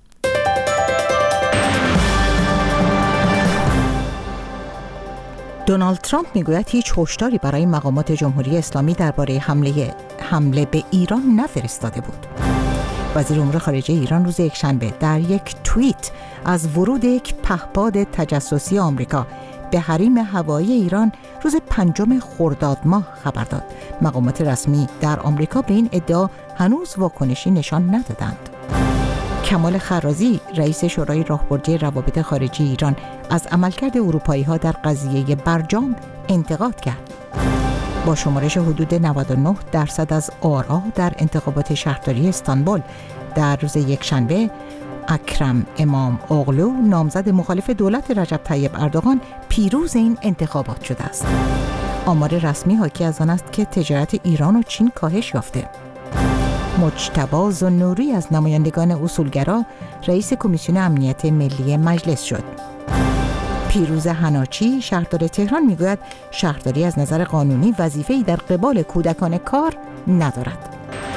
دونالد ترامپ میگوید هیچ هشداری برای مقامات جمهوری اسلامی درباره حمله حمله به ایران نفرستاده بود. وزیر امور خارجه ایران روز یکشنبه در یک توییت از ورود یک پهپاد تجسسی آمریکا به حریم هوایی ایران روز پنجم خرداد ماه خبر داد. مقامات رسمی در آمریکا به این ادعا هنوز واکنشی نشان ندادند. کمال خرازی، رئیس شورای راهبردی روابط خارجی ایران، از عملکرد اروپایی‌ها در قضیه برجام انتقاد کرد. با شمارش حدود نود و نه درصد از آرا در انتخابات شهرداری استانبول در روز یکشنبه، اکرم امام اغلو، نامزد مخالف دولت رجب طیب اردوغان، پیروز این انتخابات شده است. آمار رسمی حاکی از آن است که تجارت ایران و چین کاهش یافته. مجتبی زنوری از نمایندگان اصولگرا رئیس کمیسیون امنیت ملی مجلس شد. پیروز حناچی، شهردار تهران، میگوید شهرداری از نظر قانونی وظیفه‌ای در قبال کودکان کار ندارد.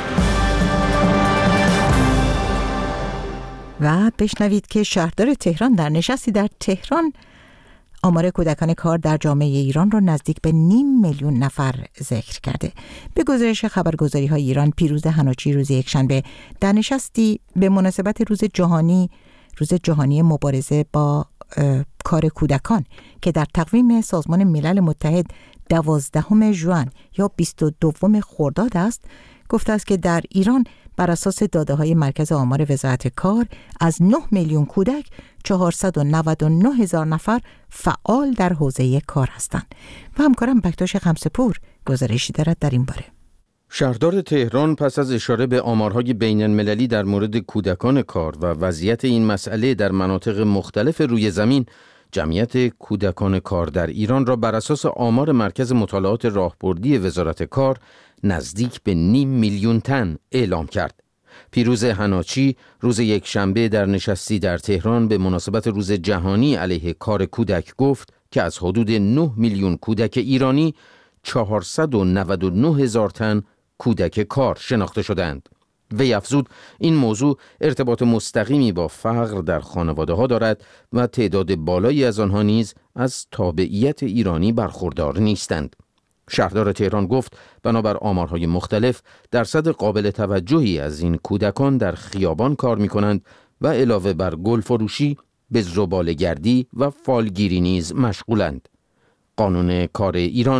و بشنوید که شهردار تهران در نشستی در تهران آمار کودکان کار در جامعه ایران را نزدیک به نیم میلیون نفر ذکر کرده. به گزارش خبرگزاری‌های ایران، پیروز حناچی روز یکشنبه در نشستی به مناسبت روز جهانی روز جهانی مبارزه با کار کودکان که در تقویم سازمان ملل متحد دوازدهم ژوئن یا بیست و دوم خرداد است، گفته است که در ایران بر اساس داده‌های مرکز آمار وزارت کار از نه میلیون کودک چهارصد و نود و نه هزار نفر فعال در حوزه کار هستند. و همکارم بکتاش خمسه‌پور گزارشی دارد در این باره. شهردار تهران پس از اشاره به آمارهای بین‌المللی در مورد کودکان کار و وضعیت این مسئله در مناطق مختلف روی زمین، جمعیت کودکان کار در ایران را بر اساس آمار مرکز مطالعات راهبردی وزارت کار نزدیک به نیم میلیون تن اعلام کرد. پیروز حناچی روز یکشنبه در نشستی در تهران به مناسبت روز جهانی علیه کار کودک گفت که از حدود نه میلیون کودک ایرانی چهارصد و نود و نه هزار تن کودک کار شناخته شدند. وی افزود این موضوع ارتباط مستقیمی با فقر در خانواده ها دارد و تعداد بالایی از آنها نیز از تابعیت ایرانی برخوردار نیستند. شهردار تهران گفت بنابر آمارهای مختلف درصد قابل توجهی از این کودکان در خیابان کار می کنند و علاوه بر گل فروشی به زباله‌گردی و فالگیری نیز مشغولند. قانون کار ایران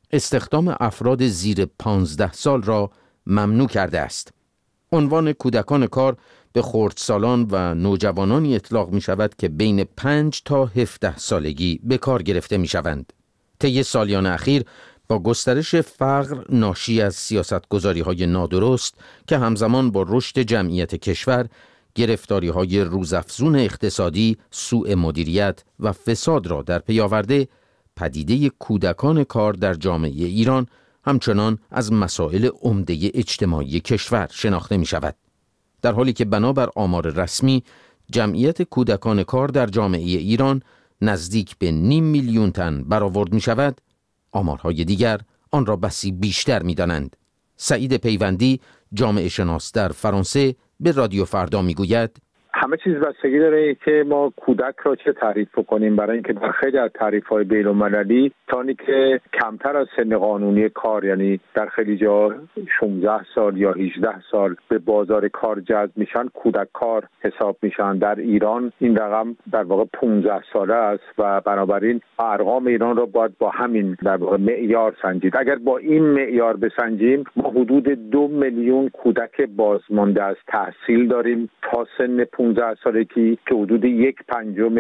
استخدام افراد زیر پانزده سال را ممنوع کرده است. عنوان کودکان کار به خردسالان و نوجوانانی اطلاق می شود که بین پنج تا هفده سالگی به کار گرفته می شوند. طی سالیان اخیر با گسترش فقر ناشی از سیاستگذاری‌های نادرست که همزمان با رشد جمعیت کشور، گرفتاری‌های روزافزون اقتصادی، سوء مدیریت و فساد را در پی آورده، پدیده کودکان کار در جامعه ایران همچنان از مسائل عمده اجتماعی کشور شناخته می شود. در حالی که بنابر آمار رسمی جمعیت کودکان کار در جامعه ایران نزدیک به نیم میلیون تن برآورد می شود، آمارهای دیگر آن را بسی بیشتر می دانند. سعید پیوندی، جامعه شناس در فرانسه، به رادیو فردا می گوید همه چیز بستگی داره که ما کودک را چه تعریف کنیم، برای اینکه در خیلی از تعریف‌های بین‌المللی تانی که کمتر از سن قانونی کار، یعنی در خیلی جا شانزده سال یا هجده سال به بازار کار جذب میشن، کودک کار حساب میشن. در ایران این رقم در واقع پانزده ساله است و بنابراین ارقام ایران را باید با همین در واقع معیار سنجید. اگر با این معیار بسنجیم، ما حدود دو میلیون کودک بازمانده از تحصیل داریم تا سن پانزده سالگی که حدود یک پنجم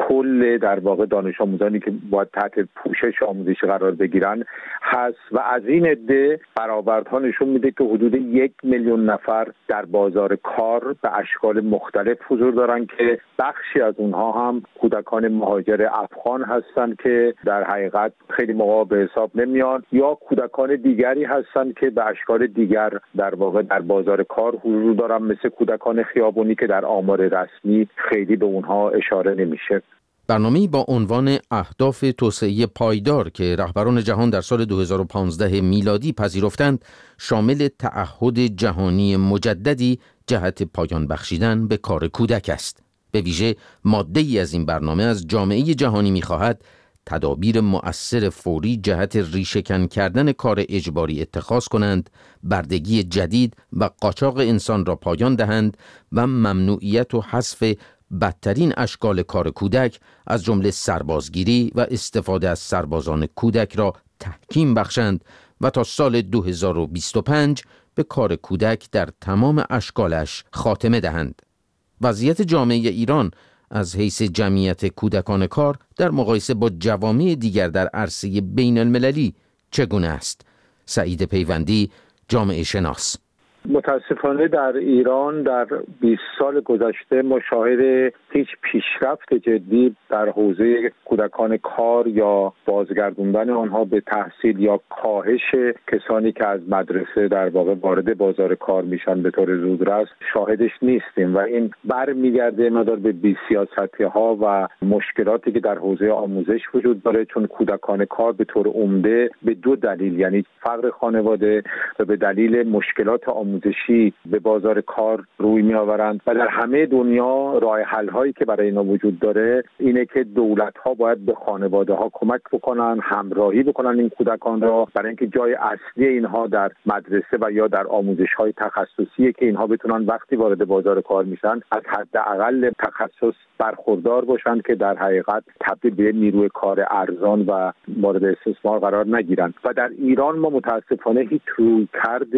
کل در واقع دانش آموزانی که باید تحت پوشش آموزشی قرار بگیرن هست و از این عده برآوردها نشون میده که حدود یک میلیون نفر در بازار کار به اشکال مختلف حضور دارن که بخشی از اونها هم کودکان مهاجر افغان هستن که در حقیقت خیلی موقع به حساب نمیان، یا کودکان دیگری هستن که به اشکال دیگر در واقع در بازار کار حضور دارن، مثل کودکان خیابونی که در آمار رسمی خیلی به اونها اشاره نمیشه. برنامه‌ای با عنوان اهداف توسعه پایدار که رهبران جهان در سال دو هزار و پانزده میلادی پذیرفتند، شامل تعهد جهانی مجددی جهت پایان بخشیدن به کار کودک است. به ویژه ماده‌ای از این برنامه از جامعه جهانی می‌خواهد تدابیر مؤثر فوری جهت ریشه‌کن کردن کار اجباری اتخاذ کنند، بردگی جدید و قاچاق انسان را پایان دهند و ممنوعیت و حذف بدترین اشکال کار کودک از جمله سربازگیری و استفاده از سربازان کودک را تحکیم بخشند و تا سال دو هزار و بیست و پنج به کار کودک در تمام اشکالش خاتمه دهند. وضعیت جامعه ایران از حیث جمعیت کودکان کار در مقایسه با جوامع دیگر در عرصه بین المللی چگونه است؟ سعید پیوندی، جامعه شناس: متاسفانه در ایران در بیست سال گذشته ما شاهد هیچ پیشرفت جدی در حوزه کودکان کار یا بازگردوندن آنها به تحصیل یا کاهش کسانی که از مدرسه در واقع وارد بازار کار میشن به طور زودرس شاهدش نیستیم و این برمیگرده مدار به بی‌سیاستی‌ها و مشکلاتی که در حوزه آموزش وجود داره، چون کودکان کار به طور عمده به دو دلیل، یعنی فقر خانواده و به دلیل مشکلات آموزشی به بازار کار روی می آورند و در همه دنیا راه حل هایی که برای اینا وجود داره اینه که دولت ها باید به خانواده ها کمک بکنن، همراهی بکنن این کودکان را، برای اینکه جای اصلی اینها در مدرسه و یا در آموزش های تخصصیه که اینها بتونن وقتی وارد بازار کار میشن از حداقل تخصص برخوردار باشن که در حقیقت تبدیل به نیروی کار ارزان و مورد استثمار قرار نگیرن. و در ایران ما متاسفانه هیچ رویکرد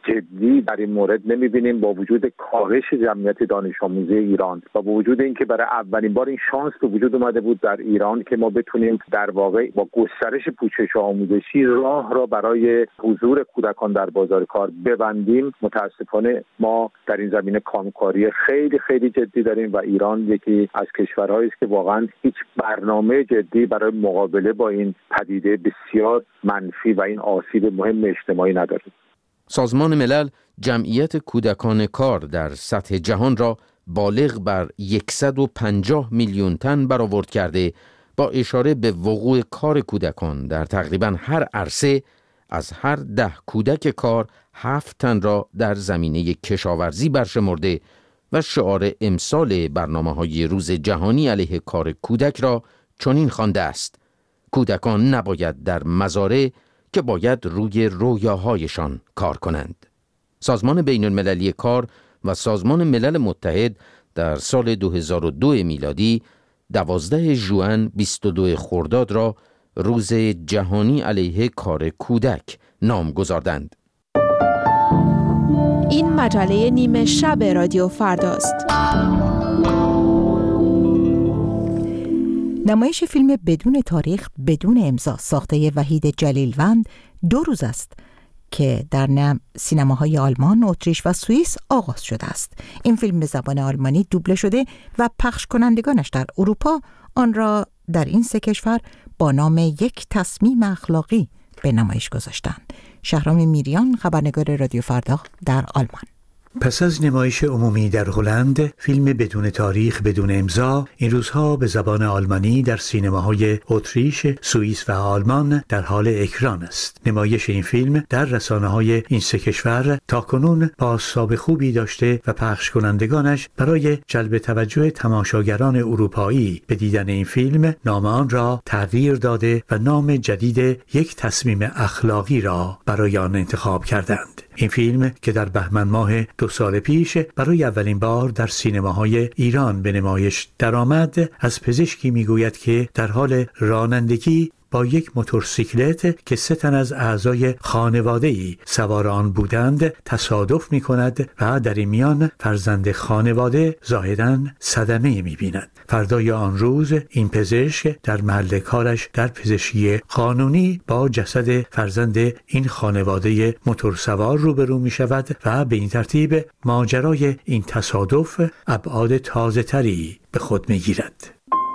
جدی در این مورد نمیبینیم، با وجود کاهش جمعیت دانش آموزی ایران و با وجود اینکه برای اولین بار این شانس به وجود اومده بود در ایران که ما بتونیم در واقع با گسترش پوشش آموزشی راه را برای حضور کودکان در بازار کار ببندیم، متاسفانه ما در این زمینه کامکاری خیلی خیلی جدی داریم و ایران یکی از کشورهایی است که واقعا هیچ برنامه جدی برای مقابله با این پدیده بسیار منفی و این آسیب مهم اجتماعی نداره. سازمان ملل جمعیت کودکان کار در سطح جهان را بالغ بر صد و پنجاه میلیون تن برآورد کرده، با اشاره به وقوع کار کودکان در تقریباً هر عرصه. از هر ده کودک کار هفت تن را در زمینه کشاورزی برشمرده و شعار امسال برنامه‌های روز جهانی علیه کار کودک را چنین خوانده است: کودکان نباید در مزارع که باید روی رویاهایشان کار کنند. سازمان بین المللی کار و سازمان ملل متحد در سال دو هزار و دو میلادی دوازده ژوئن بیست و دو خرداد را روز جهانی علیه کار کودک نام گذاردند. این مجله نیمه شب رادیو فرداست. نمایش فیلم بدون تاریخ بدون امضا ساخته وحید جلیلوند دو روز است که در نم سینماهای آلمان، اتریش و سوئیس آغاز شده است. این فیلم به زبان آلمانی دوبله شده و پخش کنندگانش در اروپا آن را در این سه کشور با نام یک تصمیم اخلاقی به نمایش گذاشتند. شهرام میریان، خبرنگار رادیو فردا در آلمان. پس از نمایش عمومی در هلند، فیلم بدون تاریخ بدون امضا این روزها به زبان آلمانی در سینماهای اتریش، سوئیس و آلمان در حال اکران است. نمایش این فیلم در رسانه‌های این سه کشور تاکنون بازتاب خوبی داشته و پخش کنندگانش برای جلب توجه تماشاگران اروپایی به دیدن این فیلم نام آن را تغییر داده و نام جدید یک تصمیم اخلاقی را برای آن انتخاب کردند. این فیلم که در بهمن ماه دو سال پیش برای اولین بار در سینماهای ایران به نمایش درآمد، از پزشکی میگوید که در حال رانندگی با یک موتورسیکلت که سه تن از اعضای خانواده‌ای سوار آن بودند تصادف می‌کند و در این میان فرزند خانواده ظاهراً صدمه می‌بیند. فردای آن روز این پزشک در محل کارش در پزشکی قانونی با جسد فرزند این خانواده موتورسوار روبرو می‌شود و به این ترتیب ماجرای این تصادف ابعاد تازه‌تری به خود می‌گیرد.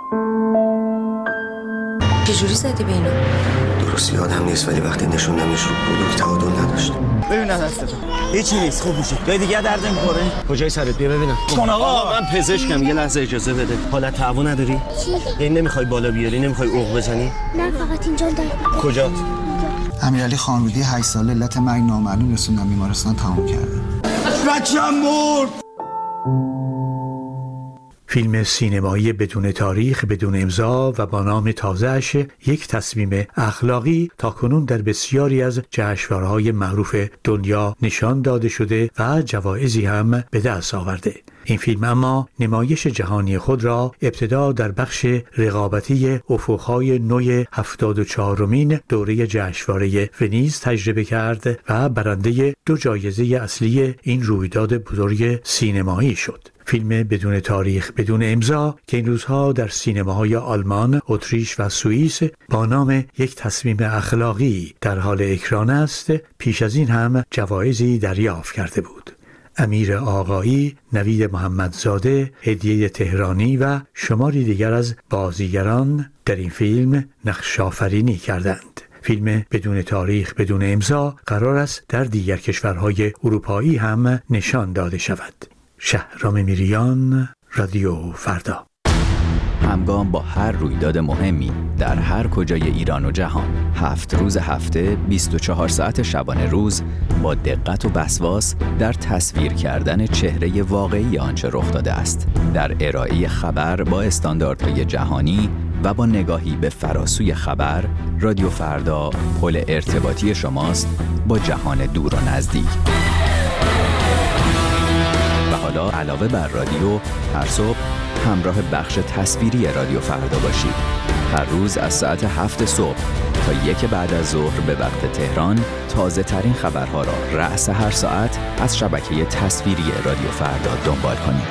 چجوری زدی به اینا؟ درست یادم نیست، ولی وقتی نشوندمش رو بلوک تعادل نداشت. ببین دستتو هیچی نیست، خوب میشه. جای دیگه درد نمیخوره؟ کجای سرت؟ بیا ببینم. کن آقا، من پزشکم، یه لحظه اجازه بده. حالت تعو نداری؟ چی؟ یعنی نمیخوای بالا بیاری، نمیخوای اوق بزنی؟ نه فقط اینجا درد. کجا؟ امیرعلی خانرودی هشت ساله علت مرگ نامعلوم رسوندن بیمارستان تموم کرده. بچه‌م مرد. فیلم سینمایی بدون تاریخ بدون امضا و با نام تازه‌اش یک تصمیم اخلاقی تاکنون در بسیاری از جشنواره‌های معروف دنیا نشان داده شده و جوایزی هم به دست آورده. این فیلم اما نمایش جهانی خود را ابتدا در بخش رقابتی افق‌های نو هفتاد و چهارمین دوره جشنواره ونیز تجربه کرد و برنده دو جایزه اصلی این رویداد بزرگ سینمایی شد. فیلم بدون تاریخ بدون امضا که این روزها در سینماهای آلمان، اتریش و سوئیس با نام یک تصمیم اخلاقی در حال اکران است، پیش از این هم جوایزی دریافت کرده بود. امیر آقایی، نوید محمدزاده، هدیه تهرانی و شماری دیگر از بازیگران در این فیلم نقش آفرینی کردند. فیلم بدون تاریخ بدون امضا قرار است در دیگر کشورهای اروپایی هم نشان داده شود. شهرام میریان، رادیو فردا. همگام با هر رویداد مهمی در هر کجای ایران و جهان، هفت روز هفته، بیست و چهار ساعت شبانه روز، با دقت و وسواس در تصویر کردن چهره واقعی آنچه رخ داده است، در ارائه خبر با استانداردهای جهانی و با نگاهی به فراسوی خبر، رادیو فردا پل ارتباطی شماست با جهان دور و نزدیک. و حالا علاوه بر رادیو، هر صبح همراه بخش تصویری رادیو فردا باشید. هر روز از ساعت هفت صبح تا یک بعد از ظهر به وقت تهران، تازه ترین خبرها را رأس هر ساعت از شبکه تصویری رادیو فردا دنبال کنید.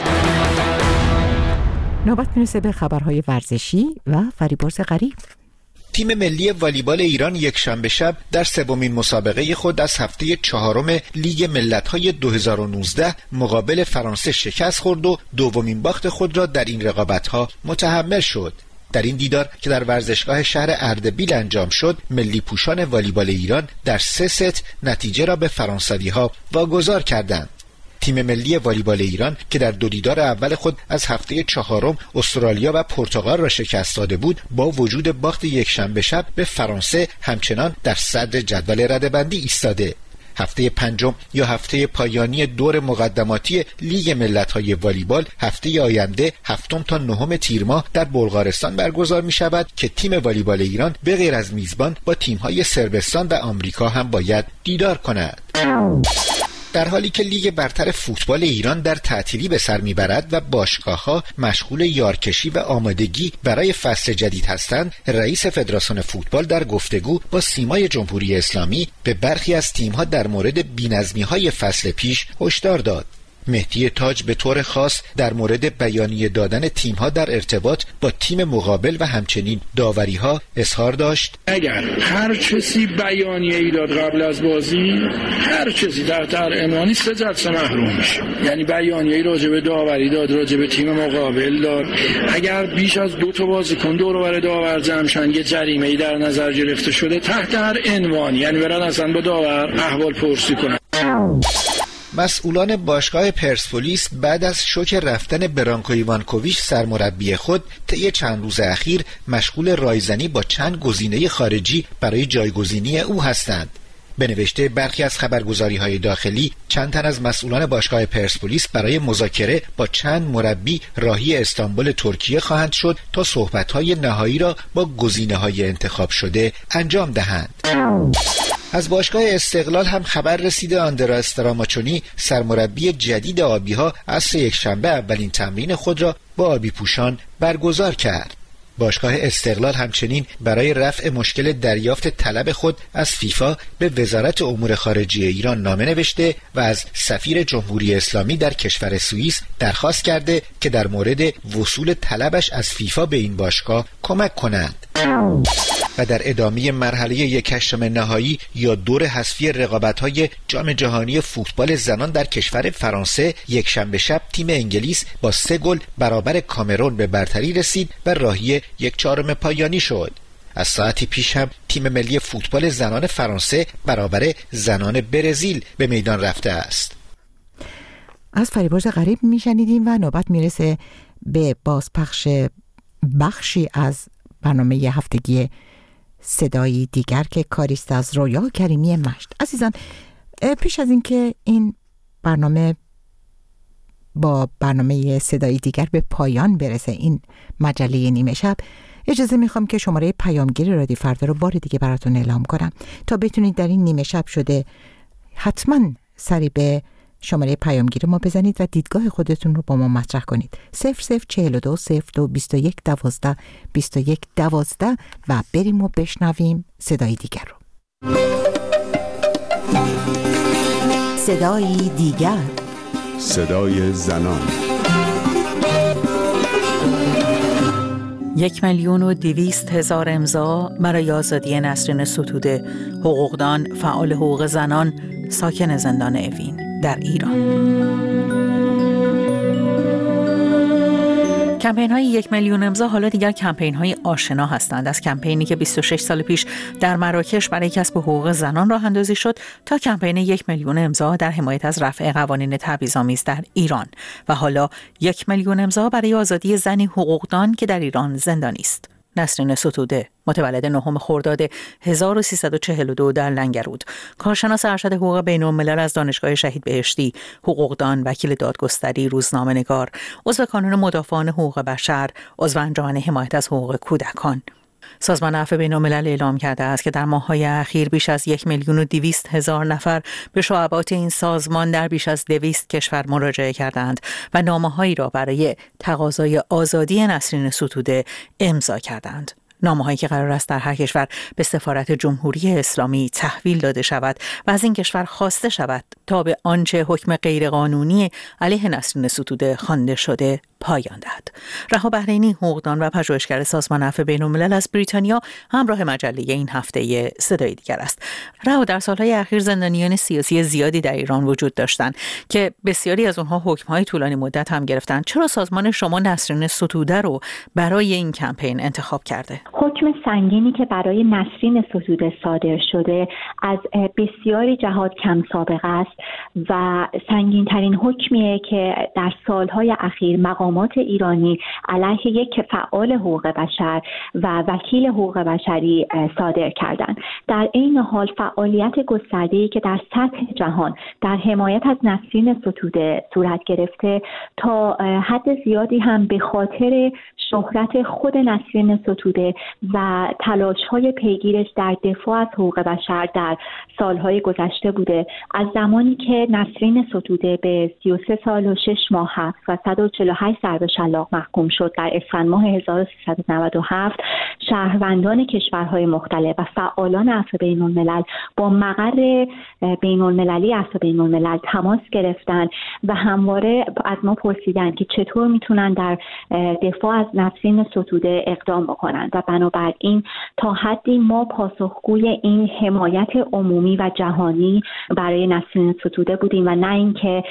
نوبت میرسه به خبرهای ورزشی و فریبرز غریب. تیم ملی والیبال ایران یک شنبه شب در سومین مسابقه خود از هفته چهارم لیگ ملت‌های دو هزار و نوزده مقابل فرانسه شکست خورد و دومین باخت خود را در این رقابت‌ها متحمل شد. در این دیدار که در ورزشگاه شهر اردبیل انجام شد، ملی پوشان والیبال ایران در سه ست نتیجه را به فرانسوی‌ها واگذار کردند. تیم ملی والیبال ایران که در دو دیدار اول خود از هفته چهارم استرالیا و پرتغال را شکست داده بود، با وجود باخت یک شنبه شب به فرانسه همچنان در صدر جدول رده‌بندی ایستاده. هفته پنجم یا هفته پایانی دور مقدماتی لیگ ملت‌های والیبال هفته آینده هفتم تا نهم تیر ماه در بلغارستان برگزار می شود که تیم والیبال ایران به غیر از میزبان با تیم‌های صربستان و آمریکا هم باید دیدار کند. در حالی که لیگ برتر فوتبال ایران در تعطیلی به سر میبرد و باشگاه‌ها مشغول یارکشی و آمادگی برای فصل جدید هستند، رئیس فدراسیون فوتبال در گفتگو با سیمای جمهوری اسلامی به برخی از تیم‌ها در مورد بی‌نظمی‌های فصل پیش هشدار داد. مهدی تاج به طور خاص در مورد بیانیه دادن تیم‌ها در ارتباط با تیم مقابل و همچنین داوری‌ها اظهار داشت: اگر هر کسی بیانیه ای داد قبل از بازی، هر کسی در در عنوانی سه جلسه محروم میشه. یعنی بیانیه ای راجع به داوری داد، راجع به تیم مقابل داد، اگر بیش از دو تا بازیکن دور و بر داور جمع شن، یه جریمه ای در نظر گرفته شده تحت هر عنوان، یعنی برن اصلا با داور احوال پرسی کنن. مسئولان باشگاه پرسپولیس بعد از شوک رفتن برانکو ایوانکوویچ سرمربی خود طی چند روز اخیر مشغول رایزنی با چند گزینه خارجی برای جایگزینی او هستند. به نوشته برخی از خبرگزاری‌های داخلی، چند تن از مسئولان باشگاه پرسپولیس برای مذاکره با چند مربی راهی استانبول ترکیه خواهند شد تا صحبت‌های نهایی را با گزینه‌های انتخاب شده انجام دهند. از باشگاه استقلال هم خبر رسیده آندرا استراماچونی سرمربی جدید آبی‌ها عصر یکشنبه اولین تمرین خود را با آبی پوشان برگزار کرد. باشگاه استقلال همچنین برای رفع مشکل دریافت طلب خود از فیفا به وزارت امور خارجه ایران نامه نوشته و از سفیر جمهوری اسلامی در کشور سوئیس درخواست کرده که در مورد وصول طلبش از فیفا به این باشگاه کمک کنند. و در ادامه مرحله یک هشتم نهایی یا دور حذفی رقابت‌های جام جهانی فوتبال زنان در کشور فرانسه، یک شنبه شب تیم انگلیس با سه گل برابر کامرون به برتری رسید و راهی یک چهارم پایانی شد. از ساعتی پیش هم تیم ملی فوتبال زنان فرانسه برابر زنان برزیل به میدان رفته است. از فریبرز غریب میشنیدیم و نوبت میرسه به بازپخش بخشی از برنامه هفتگی صدایی دیگر که کاریست از رویا کریمی مشت. عزیزان، پیش از اینکه این برنامه با برنامه صدایی دیگر به پایان برسه، این مجله نیمه شب، اجازه میخوام که شماره پیامگیر رادیو فردا رو بار دیگه براتون اعلام کنم تا بتونید در این نیمه شب شده حتما سری به شماره پیامگیر ما بزنید و دیدگاه خودتون رو با ما مطرح کنید. صفر صفر چهل و دو صفر دو بیست و یک دوازده بیست و یک دوازده و بریم و بشنویم صدای دیگر رو. صدای دیگر، صدای زنان. یک میلیون و دویست هزار امضا برای آزادی نسرین ستوده، حقوقدان، فعال حقوق زنان، ساکن زندان اوین در ایران. کمپین های یک میلیون امضا حالا دیگر کمپین های آشنا هستند، از کمپینی که بیست و شش سال پیش در مراکش برای کسب حقوق زنان راه اندازی شد تا کمپین یک میلیون امضا در حمایت از رفع قوانین تبعیض‌آمیز در ایران و حالا یک میلیون امضا برای آزادی زنی حقوقدان که در ایران زندانی است. نسرین ستوده، متولد نهم خرداد هزار و سیصد و چهل و دو در لنگرود، کارشناس ارشد حقوق بین‌الملل از دانشگاه شهید بهشتی، حقوقدان، وکیل دادگستری، روزنامه‌نگار، عضو کانون مدافعان حقوق بشر، عضو انجمن حمایت از حقوق کودکان. سازمان عفو بین‌الملل اعلام کرده است که در ماه‌های اخیر بیش از یک میلیون و دویست هزار نفر به شعبات این سازمان در بیش از دویست کشور مراجعه کردند و نامه‌هایی را برای تقاضای آزادی نسرین ستوده امضا کردند. نامه‌هایی که قرار است در هر کشور به سفارت جمهوری اسلامی تحویل داده شود و از این کشور خواسته شود تا به آنچه حکم غیرقانونی علیه نسرین ستوده خوانده شده پایان دهد. رها بحرینی، حقوقدان و پژوهشگر سازمان عفو بین‌الملل از بریتانیا همراه مجله این هفته صدای دیگر است. رها، در سالهای اخیر زندانیان سیاسی زیادی در ایران وجود داشتند که بسیاری از اونها حکم‌های طولانی مدت هم گرفتند. چرا سازمان شما نسرین ستوده رو برای این کمپین انتخاب کرده؟ حکم سنگینی که برای نسرین ستوده صادر شده از بسیاری جهات کم سابقه است و سنگین ترین حکمیه که در سالهای اخیر مقامات ایرانی علیه یک فعال حقوق بشر و وکیل حقوق بشری صادر کردند. در این حال فعالیت گسترده‌ای که در سطح جهان در حمایت از نسرین ستوده صورت گرفته تا حد زیادی هم به خاطر شهرت خود نسرین ستوده و تلاش‌های پیگیرش در دفاع از حقوق بشر در سالهای گذشته بوده. از زمانی که نسرین ستوده به سی و سه سال و شش ماه حبس و صد و چهل و هشت ضرب شلاق محکوم شد در اسفند ماه هزار و سیصد و نود و هفت، شهروندان کشورهای مختلف و فعالان عفو بین‌الملل با مقر بین‌المللی عفو بین‌الملل تماس گرفتن و همواره از ما پرسیدن که چطور میتونن در دفاع از نسرین ستوده اقدام بکنن و بنابراین تا حدی ما پاسخگوی این حمایت عمومی و جهانی برای نسرین ستوده بودیم و نه اینکه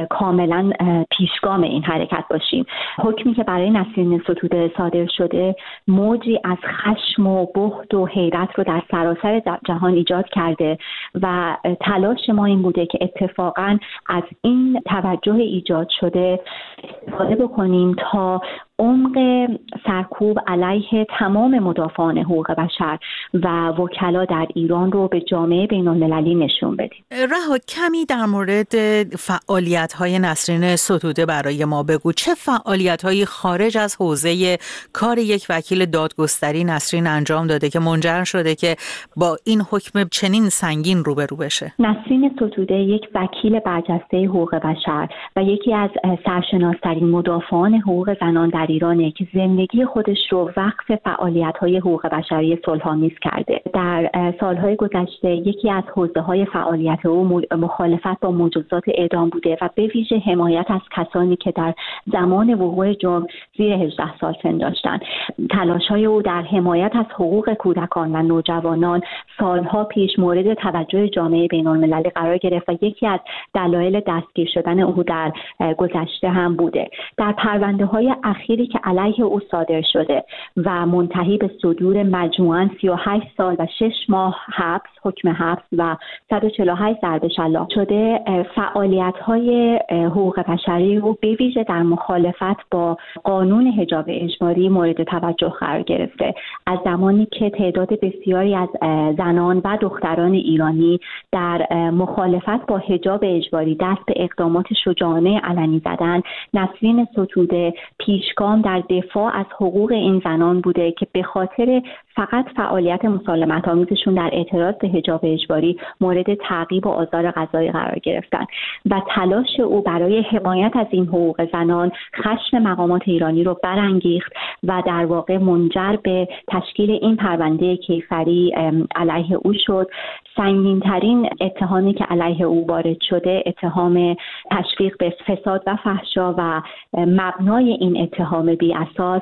کاملا پیشگام این حرکت باشیم. حکمی که برای نسرین ستوده صادر شده موجی از خشم و بهت و حیرت رو در سراسر جهان ایجاد کرده و تلاش ما این بوده که اتفاقا از این توجه ایجاد شده استفاده بکنیم تا عمق سرکوب علیه تمام مدافعان حقوق بشر و وکلا در ایران رو به جامعه بین‌المللی نشون بدیم. رها، کمی در مورد فعالیت‌های نسرین ستوده برای ما بگو. چه فعالیت‌هایی خارج از حوزه کار یک وکیل دادگستری نسرین انجام داده که منجر شده که با این حکم چنین سنگین روبرو بشه؟ نسرین ستوده یک وکیل برجسته حقوق بشر و یکی از سرشناس‌ترین مدافعان حقوق زنان در ایرانه که زندگی خودش رو وقف فعالیت‌های حقوق بشری صلح‌آمیز کرده. در سالهای گذشته یکی از حوزه‌های فعالیت او مخالفت با مجازات اعدام بوده و به ویژه حمایت از کسانی که در زمان وقوع جرم زیر هجده سال سن داشتند. تلاش‌های او در حمایت از حقوق کودکان و نوجوانان سالها پیش مورد توجه جامعه بین‌المللی قرار گرفت و یکی از دلایل دستگیر شدن او در گذشته هم بوده. در پرونده‌های اخیر که علیه او صادر شده و منتهی به صدور مجموعاً سی و هشت سال و شش ماه حبس، حکم حبس و صد و چهل و هشت ضرب شلاق شده، فعالیت‌های حقوق بشری رو به ویژه در مخالفت با قانون حجاب اجباری مورد توجه قرار گرفته. از زمانی که تعداد بسیاری از زنان و دختران ایرانی در مخالفت با حجاب اجباری دست به اقدامات شجاعانه علنی زدن، نسرین ستوده پیشگام در دفاع از حقوق این زنان بوده که به خاطر فقط فعالیت مسالمت آمیزشون در اعتراض به حجاب اجباری مورد تعقیب و آزار قضایی قرار گرفتن و تلاش او برای حمایت از این حقوق زنان خشم مقامات ایرانی رو برانگیخت و در واقع منجر به تشکیل این پرونده کیفری علیه او شد. سنگین‌ترین اتهامی که علیه او وارد شده اتهام تشویق به فساد و فحشا و مبنای این اتهام بی اساس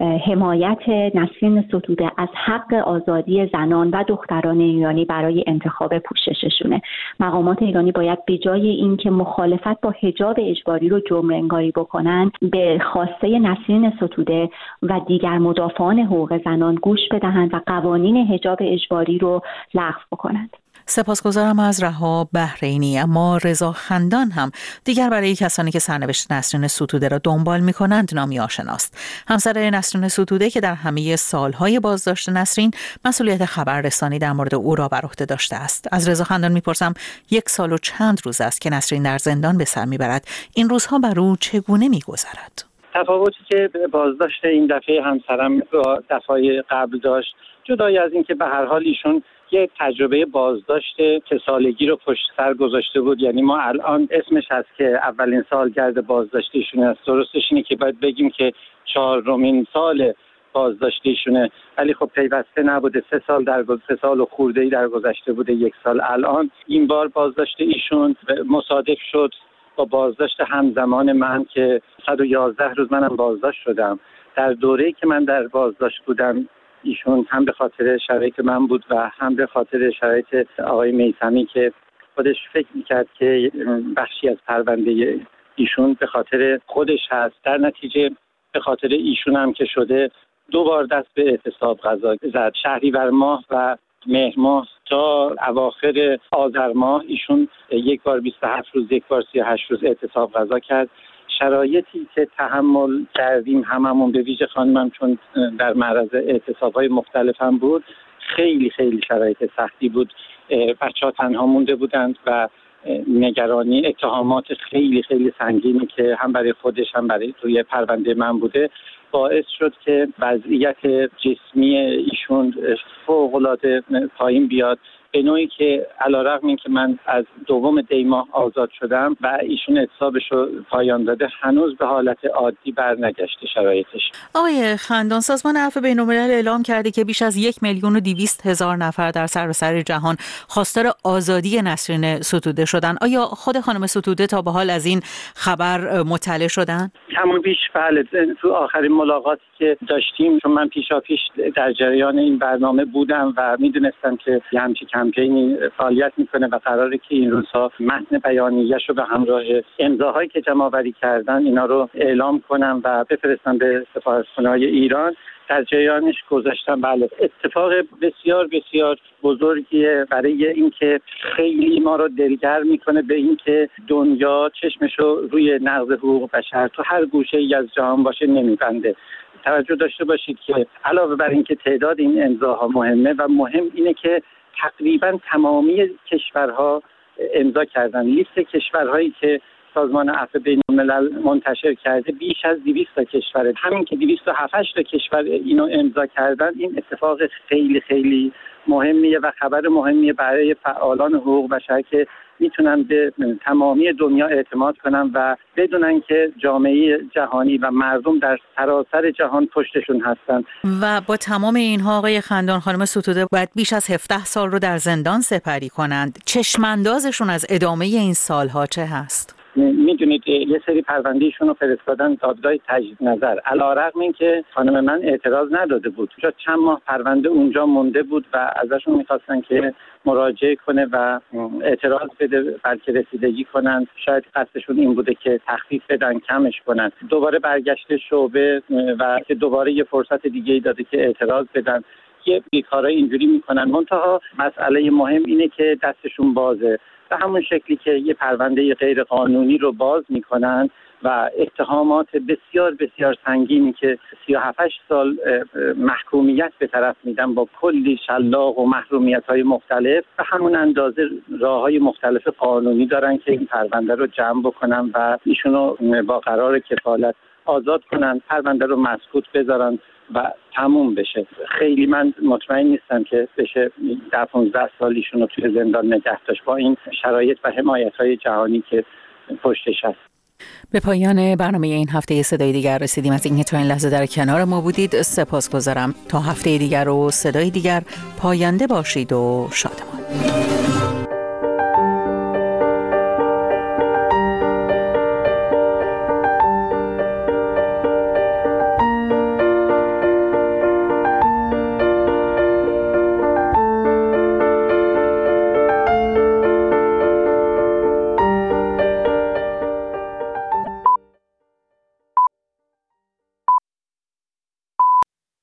حمایت نسرین ستوده از حق آزادی زنان و دختران ایرانی برای انتخاب پوشششونه. مقامات ایرانی باید به جای اینکه مخالفت با حجاب اجباری رو جرم‌انگاری بکنن، به خواسته نسرین ستوده و دیگر مدافعان حقوق زنان گوش بدهند و قوانین حجاب اجباری رو لغو بکنند. سپاسگزارم از رها بحرینی. اما رضا خندان هم دیگر برای کسانی که سرنوشت نسرین ستوده را دنبال می کنند نامی آشناست. همسر نسرین ستوده که در همه سالهای بازداشت نسرین مسئولیت خبررسانی در مورد او را بر عهده داشته است. از رضا خندان میپرسم یک سال و چند روز است که نسرین در زندان به سر میبرد. این روزها بر او چگونه میگذرد؟ تفاوتی که بازداشت این دفعه همسرم با دفعه قبل داشت، جدای از این که به هر حال ایشون یه تجربه بازداشت سه سالگی رو پشت سر گذاشته بود. یعنی ما الان اسمش هست که اولین سالگرد بازداشت ایشونه است. درستش اینه که باید بگیم که چهارمین سال بازداشت ایشونه، ولی خب پیوسته نبوده. سه سال در سه سال و خورده‌ای در گذشته بوده، یک سال الان. این بار بازداشت ایشون مصادف شد با بازداشت همزمان من که صد و یازده روز منم بازداشت شدم. در دوره‌ای که من در بازداشت بودم ایشون هم به خاطر شرایط من بود و هم به خاطر شرایط آقای میثمی که خودش فکر میکرد که بخشی از پرونده ایشون به خاطر خودش هست، در نتیجه به خاطر ایشون هم که شده دو بار دست به اعتصاب قضا زد. شهریور ماه و مهر ماه تا اواخر آذر ماه ایشون یک بار بیست و هفت روز، یک بار سی و هشت روز اعتصاب قضا کرد. شرایطی که تحمل کردیم هممون، به ویژه خانمم چون در معرض اعتصاب‌های مختلف هم بود، خیلی خیلی شرایط سختی بود. بچه‌ها تنها مونده بودند و نگرانی، اتهامات خیلی خیلی سنگینی که هم برای خودش هم برای توی پرونده من بوده باعث شد که وضعیت جسمی ایشون فوق‌العاده پایین بیاد، به نوعی که علیرغم این که من از دوم دی ماه آزاد شدم و ایشون اعتصابش رو پایان داده، هنوز به حالت عادی برنگشته شرایطش. آقای خندان، سازمان عفو بین‌الملل اعلام کرده که بیش از یک میلیون و دویست هزار نفر در سراسر جهان خواستار آزادی نسرین ستوده شدن. آیا خود خانم ستوده تا به حال از این خبر مطلع شدن؟ کم و بیش بله. تو آخرین ملاقاتی که داشتیم، چون من پیشا پیش در جریان این برنامه بودم و میدونستم که یه همچین کمپینی فعالیت میکنه و قراره که این روزها متن بیانیه‌اش رو به همراه امضاهایی که جمع‌آوری کردن اینا رو اعلام کنم و بفرستم به سفارتخانه‌های ایران. در جریانش گذاشتم. بله، اتفاق بسیار بسیار بزرگیه برای اینکه خیلی ما رو دلگر میکنه به اینکه دنیا چشمشو روی نقض حقوق بشر تو هر گوشه‌ای از جهان باشه نمیبنده. توجه داشته باشید که علاوه بر اینکه تعداد این امضاها مهمه و مهم اینه که تقریبا تمامی کشورها امضا کردن. لیست کشورهایی که سازمان عفو بین‌الملل منتشر کرده بیش از دویست تا کشوره. همین که دویست و هفت تا کشور اینو امضا کردن، این اتفاق خیلی خیلی مهمیه و خبر مهمیه برای فعالان حقوق بشر که میتونن به تمامی دنیا اعتماد کنن و بدونن که جامعه جهانی و مردم در سراسر جهان پشتشون هستن. و با تمام اینها آقای خندان، خانم ستوده باید بیش از هفده سال رو در زندان سپری کنند. چشماندازشون از ادامه این سالها چه هست؟ میدونید یه سری پروندهشون رو فرستادن دادگاه تجدید نظر، علیرغم اینکه خانم من اعتراض نداده بود. چند ماه پرونده اونجا مونده بود و ازشون میخواستن که مراجعه کنه و اعتراض بده، بلکه رسیدگی کنن. شاید قصدشون این بوده که تخفیف بدن، کمش کنن. دوباره برگشته شعبه و که دوباره یه فرصت دیگه داده که اعتراض بدن. یه بیکارای اینجوری میکنن. منتها مسئله مهم اینه که دستشون بازه، به همون شکلی که یه پرونده غیر قانونی رو باز میکنن و اتهامات بسیار بسیار سنگینی که سی و هفت سال محکومیت به طرف میدن با کلی شلاق و محرومیت‌های مختلف، به همون اندازه راه‌های مختلف قانونی دارن که این پرونده رو جمع بکنن و ایشونو با قرار کفالت آزاد کنن، پرونده رو مسکوت بذارن و تموم بشه. خیلی من مطمئن نیستم که بشه ده پانزده سالیشون رو توی زندان نگه داشت با این شرایط و حمایت‌های جهانی که پشتش هست. به پایان برنامه این هفته صدای دیگر رسیدیم. از اینکه تا این لحظه در کنار ما بودید سپاسگزارم. تا هفته دیگر و صدای دیگر پاینده باشید و شادمان.